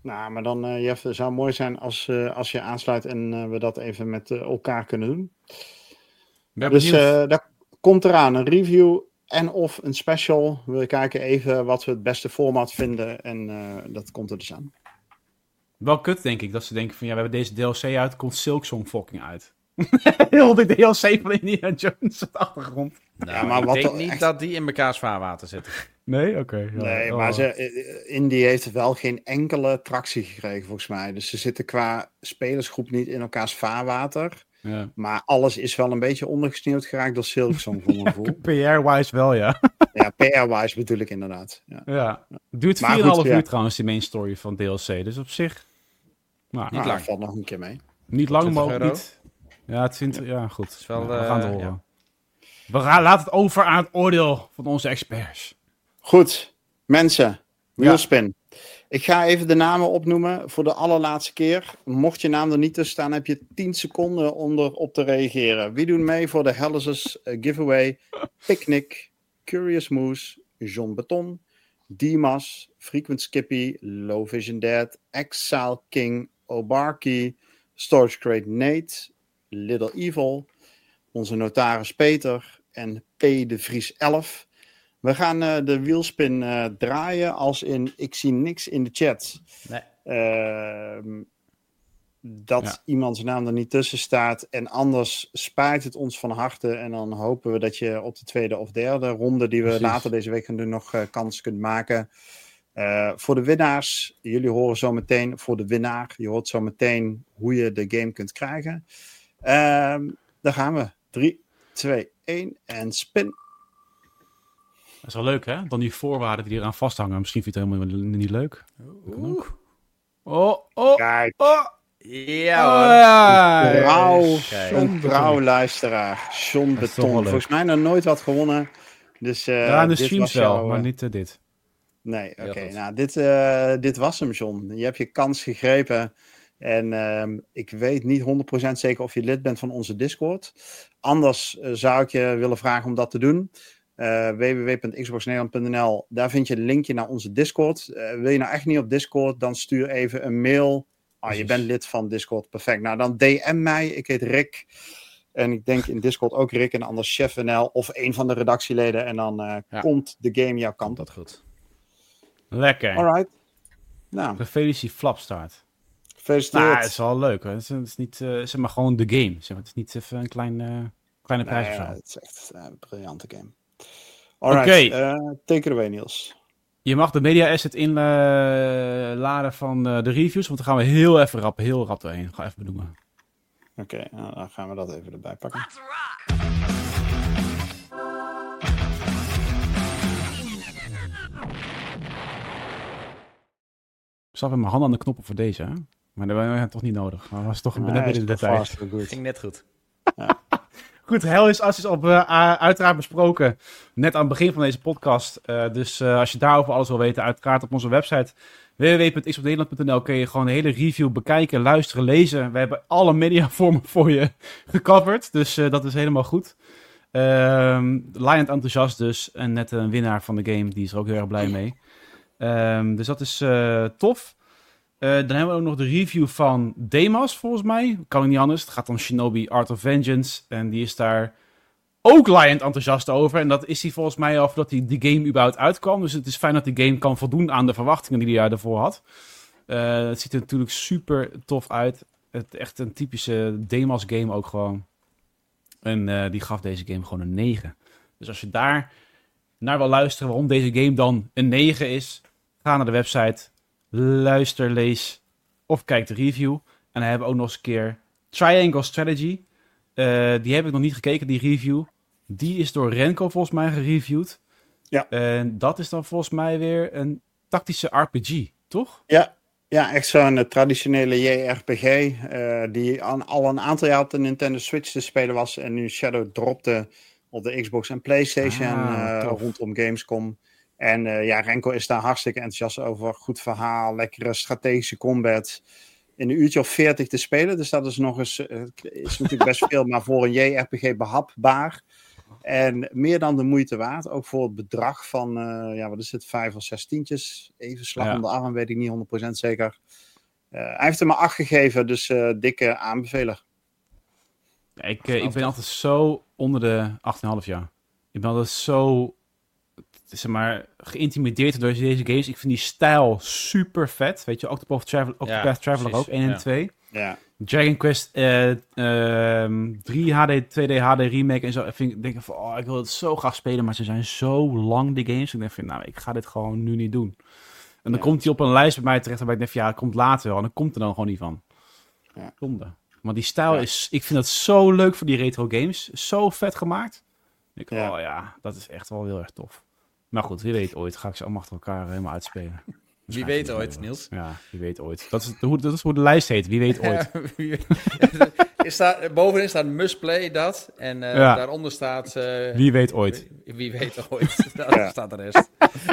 Nou, maar dan, uh, Jeff, het zou mooi zijn als, uh, als je aansluit en uh, we dat even met uh, elkaar kunnen doen. Ben dus uh, daar komt eraan een review en of een special. We kijken even wat we het beste format vinden en uh, dat komt er dus aan. Wel kut, denk ik, dat ze denken van ja, we hebben deze D L C uit, komt Silksong fucking uit. Heel de D L C van Indiana Jones op de achtergrond. Nou, ja, maar ik wat denk niet echt... dat die in mekaars vaarwater zitten. Nee? Oké. Okay, ja. Nee, oh. maar ze, Indy heeft wel geen enkele tractie gekregen volgens mij. Dus ze zitten qua spelersgroep niet in elkaars vaarwater. Ja. Maar alles is wel een beetje ondergesneeuwd geraakt door Silksong voor mijn gevoel. P R-wise wel, ja. Ja, P R-wise bedoel ik inderdaad. Ja. ja. Het duurt vier komma vijf uur ja. trouwens, die main story van D L C. Dus op zich... Nou, niet nou, lang. Valt nog een keer mee. Niet lang, maar ook niet... Ja, twintig, ja, goed. Is wel, ja, we gaan het horen. Ja. We gaan, laten het over aan het oordeel van onze experts. Goed, mensen, Wheelspin. Ja. Ik ga even de namen opnoemen voor de allerlaatste keer. Mocht je naam er niet tussen staan, heb je tien seconden om erop te reageren. Wie doen mee voor de Hellas giveaway? Picnic, Curious Moose, John Beton, Dimas, Frequent Skippy, Low Vision Dead, Exile King, Obarki, Storage Crate Nate, Little Evil, onze notaris Peter en P. de Vries elf. We gaan uh, de Wheelspin uh, draaien als in ik zie niks in de chat. Nee. Uh, dat ja. iemands naam er niet tussen staat. En anders spijt het ons van harte. En dan hopen we dat je op de tweede of derde ronde die we Precies. later deze week gaan doen nog uh, kans kunt maken. Uh, voor de winnaars, jullie horen zo meteen voor de winnaar. Je hoort zo meteen hoe je de game kunt krijgen. Uh, daar gaan we. drie, twee, één en spin. Dat is wel leuk, hè? Dan die voorwaarden die eraan vasthangen. Misschien vind je het helemaal niet leuk. Oeh. Oh, oh, Kijk. Oh. Ja, hoor. Een trouw, een trouw luisteraar. John Beton. Volgens mij nog nooit wat gewonnen. Dus, uh, ja, de streams wel, jou, uh... maar niet uh, dit. Nee, oké. Okay. Nou, dit, uh, dit was hem, John. Je hebt je kans gegrepen. En uh, ik weet niet honderd procent zeker of je lid bent van onze Discord. Anders uh, zou ik je willen vragen om dat te doen. Uh, w w w punt xbox nederland punt n l. Daar vind je een linkje naar onze Discord. Uh, wil je nou echt niet op Discord, dan stuur even een mail. Ah, je bent lid van Discord, perfect. Nou, dan D M mij. Ik heet Rick. En ik denk in Discord ook Rick en anders Chef N L of een van de redactieleden. En dan uh, ja. komt de game jouw kant op. Dat goed. Lekker. Alright. Nou. Gefeliciteerd Flapstart. Gefeliciteerd. Nou, het is wel leuk. Hoor. Het, is, het is niet, uh, zeg maar gewoon de game. Zeg maar. Het is niet even een klein, uh, kleine prijs nee, of zo. Ja, het is echt uh, een briljante game. Alright, okay. uh, take it away, Niels. Je mag de media asset inladen uh, van uh, de reviews, want dan gaan we heel even rap, heel rap doorheen. Ik ga even benoemen. Oké, okay, nou, dan gaan we dat even erbij pakken. Ik zat met mijn handen aan de knoppen voor deze, hè? Maar dat was toch niet nodig. Maar dat was toch een nee, net in de details. Ging net goed. Ja. Goed, Hellas As is op, uh, uiteraard besproken. Net aan het begin van deze podcast. Uh, dus uh, als je daarover alles wil weten, uiteraard op onze website w w w punt xbox nederland punt n l kun je gewoon de hele review bekijken, luisteren, lezen. We hebben alle mediavormen voor je gecoverd. Dus uh, dat is helemaal goed. Uh, Lion enthousiast dus. En net een winnaar van de game. Die is er ook heel erg blij mee. Um, dus dat is uh, tof. Uh, dan hebben we ook nog de review van Demas, volgens mij. Kan ik niet anders. Het gaat om Shinobi Art of Vengeance. En die is daar ook Lion enthousiast over. En dat is hij volgens mij al voordat die, die game überhaupt uitkwam. Dus het is fijn dat die game kan voldoen aan de verwachtingen die hij daarvoor had. Uh, het ziet er natuurlijk super tof uit. Het, echt een typische Demas game ook gewoon. En uh, die gaf deze game gewoon een negen. Dus als je daar naar wil luisteren waarom deze game dan een negen is, ga naar de website, luister, lees of kijk de review. En dan hebben we ook nog eens een keer Triangle Strategy. Uh, die heb ik nog niet gekeken, die review. Die is door Renko volgens mij gereviewd. Ja. En dat is dan volgens mij weer een tactische R P G, toch? Ja, ja echt zo'n uh, traditionele J R P G. Uh, die an, al een aantal jaar op de Nintendo Switch te spelen was. En nu Shadow dropte op de Xbox en PlayStation ah, uh, rondom Gamescom. En uh, ja, Renko is daar hartstikke enthousiast over. Goed verhaal, lekkere strategische combat. In een uurtje of veertig te spelen. Dus dat is nog eens, uh, is natuurlijk best veel, maar voor een J R P G behapbaar. En meer dan de moeite waard. Ook voor het bedrag van, uh, ja, wat is het, vijf of zes tientjes. Even slag Ja. om de arm, weet ik niet honderd procent zeker. Uh, hij heeft er maar acht gegeven, dus uh, dikke aanbeveler. Ja, ik, uh, ik ben altijd zo onder de acht komma vijf jaar. Ik ben altijd zo, zeg maar, geïntimideerd door deze games. Ik vind die stijl super vet. Weet je, Octopath Traveler, Octopath ja, Traveler ook, één en twee. Ja. Dragon Quest uh, uh, drie H D, twee D H D remake en zo. Ik vind, denk ik van, oh, ik wil het zo graag spelen, maar ze zijn zo lang, die games. Ik denk van, nou, ik ga dit gewoon nu niet doen. En dan ja. komt hij op een lijst bij mij terecht, waarbij ik denk van, ja, het komt later wel. En dan komt er dan gewoon niet van. Ja. Zonde. Maar die stijl ja. is, ik vind dat zo leuk voor die retro games. Zo vet gemaakt. Ik, ja. oh ja, dat is echt wel heel erg tof. Maar goed, wie weet ooit ga ik ze allemaal achter elkaar helemaal uitspelen. Wie weet ooit, Niels. Ja, wie weet ooit. Dat is, hoe, dat is hoe de lijst heet. Wie weet ooit. Ja, wie weet. Staat, bovenin staat must play dat. En uh, ja. daaronder staat... Uh, wie weet ooit. Wie, wie weet ooit. Daar ja. staat de rest.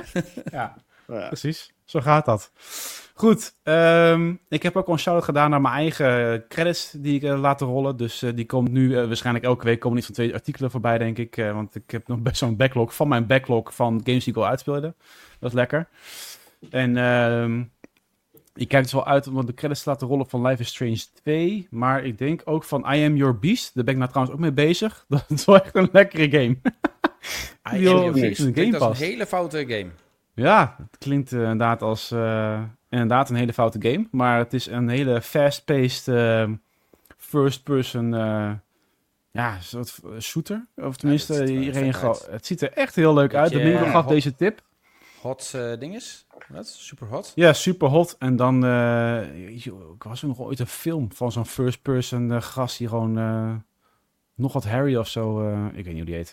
Ja, ja, precies. Zo gaat dat. Goed. Um, ik heb ook al een shout-out gedaan naar mijn eigen credits die ik uh, laten rollen. Dus uh, die komt nu uh, waarschijnlijk elke week komen iets van twee artikelen voorbij, denk ik. Uh, want ik heb nog best zo'n backlog van mijn backlog van games die ik al uitspeelde. Dat is lekker. En uh, ik kijk dus wel uit om de credits te laten rollen van Life is Strange twee. Maar ik denk ook van I Am Your Beast. Daar ben ik nou trouwens ook mee bezig. Dat is wel echt een lekkere game. I Am Your Beast. Dat is een hele foute game. Ja, het klinkt uh, inderdaad als uh, inderdaad een hele foute game. Maar het is een hele fast-paced uh, first-person uh, ja, soort shooter. Of tenminste, ja, iedereen gaat. Het ziet er echt heel leuk uit. De Milo gaf hot, deze tip. Hot uh, dinges? Wat? Super hot? Ja, super hot. En dan uh, ik was er nog ooit een film van zo'n first-person uh, gast die gewoon uh, nog wat Harry of zo. Uh, ik weet niet hoe die heet.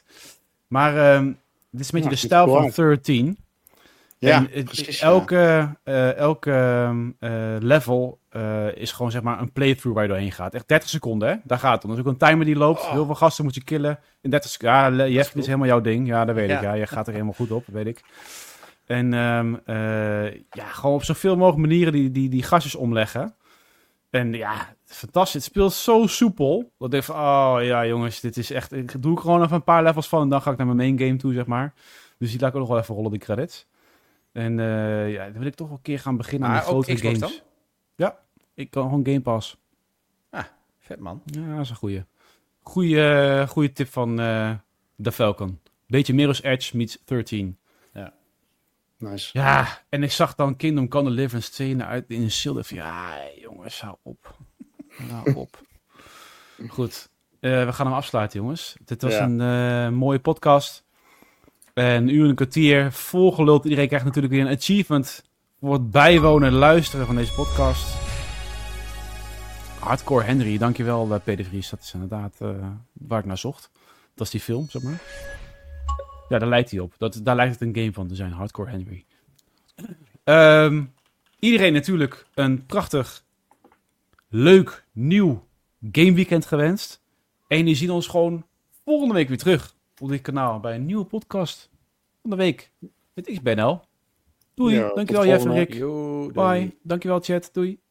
Maar uh, dit is een beetje ja, de stijl van dertien. Ja, en precies, elke, ja. uh, elke uh, level uh, is gewoon zeg maar een playthrough waar je doorheen gaat. Echt dertig seconden, hè? Daar gaat het om. Dat is ook een timer die loopt. Oh. Heel veel gasten moet je killen. In dertig seconden. Ja, Jeff, dit is helemaal jouw ding. Ja, dat weet ja. ik. Ja, je gaat er helemaal goed op, weet ik. En um, uh, ja, gewoon op zoveel mogelijk manieren die, die, die gastjes omleggen. En ja, fantastisch. Het speelt zo soepel. Dat ik denk van, oh ja jongens, dit is echt... Ik doe ik gewoon even een paar levels van en dan ga ik naar mijn main game toe, zeg maar. Dus die laat ik ook nog wel even rollen, die credits. En uh, ja, dan wil ik toch wel een keer gaan beginnen maar aan de grotere games. Dan? Ja, ik kan gewoon Game Pass. Ah, vet man. Ja, dat is een goeie. Goeie, goeie tip van uh, The Falcon. Beetje Mirror's Edge meets dertien. Ja. Nice. Ja, en ik zag dan Kingdom Come Deliverance twee uit in een silde van, ja, jongens, hou op. Hou op. Goed, uh, we gaan hem afsluiten, jongens. Dit was ja. een uh, mooie podcast. Een uur en een kwartier, volgeluld. Iedereen krijgt natuurlijk weer een achievement voor het bijwonen en luisteren van deze podcast. Hardcore Henry, dankjewel uh, Peter Vries. Dat is inderdaad uh, waar ik naar zocht. Dat is die film, zeg maar. Ja, daar lijkt hij op. Dat, daar lijkt het een game van te zijn, Hardcore Henry. Um, iedereen natuurlijk een prachtig, leuk, nieuw gameweekend gewenst. En die zien ons gewoon volgende week weer terug op dit kanaal bij een nieuwe podcast van de week met X B N L. Doei, ja, dankjewel Jeff en Rick. Yo, bye, dankjewel chat, doei.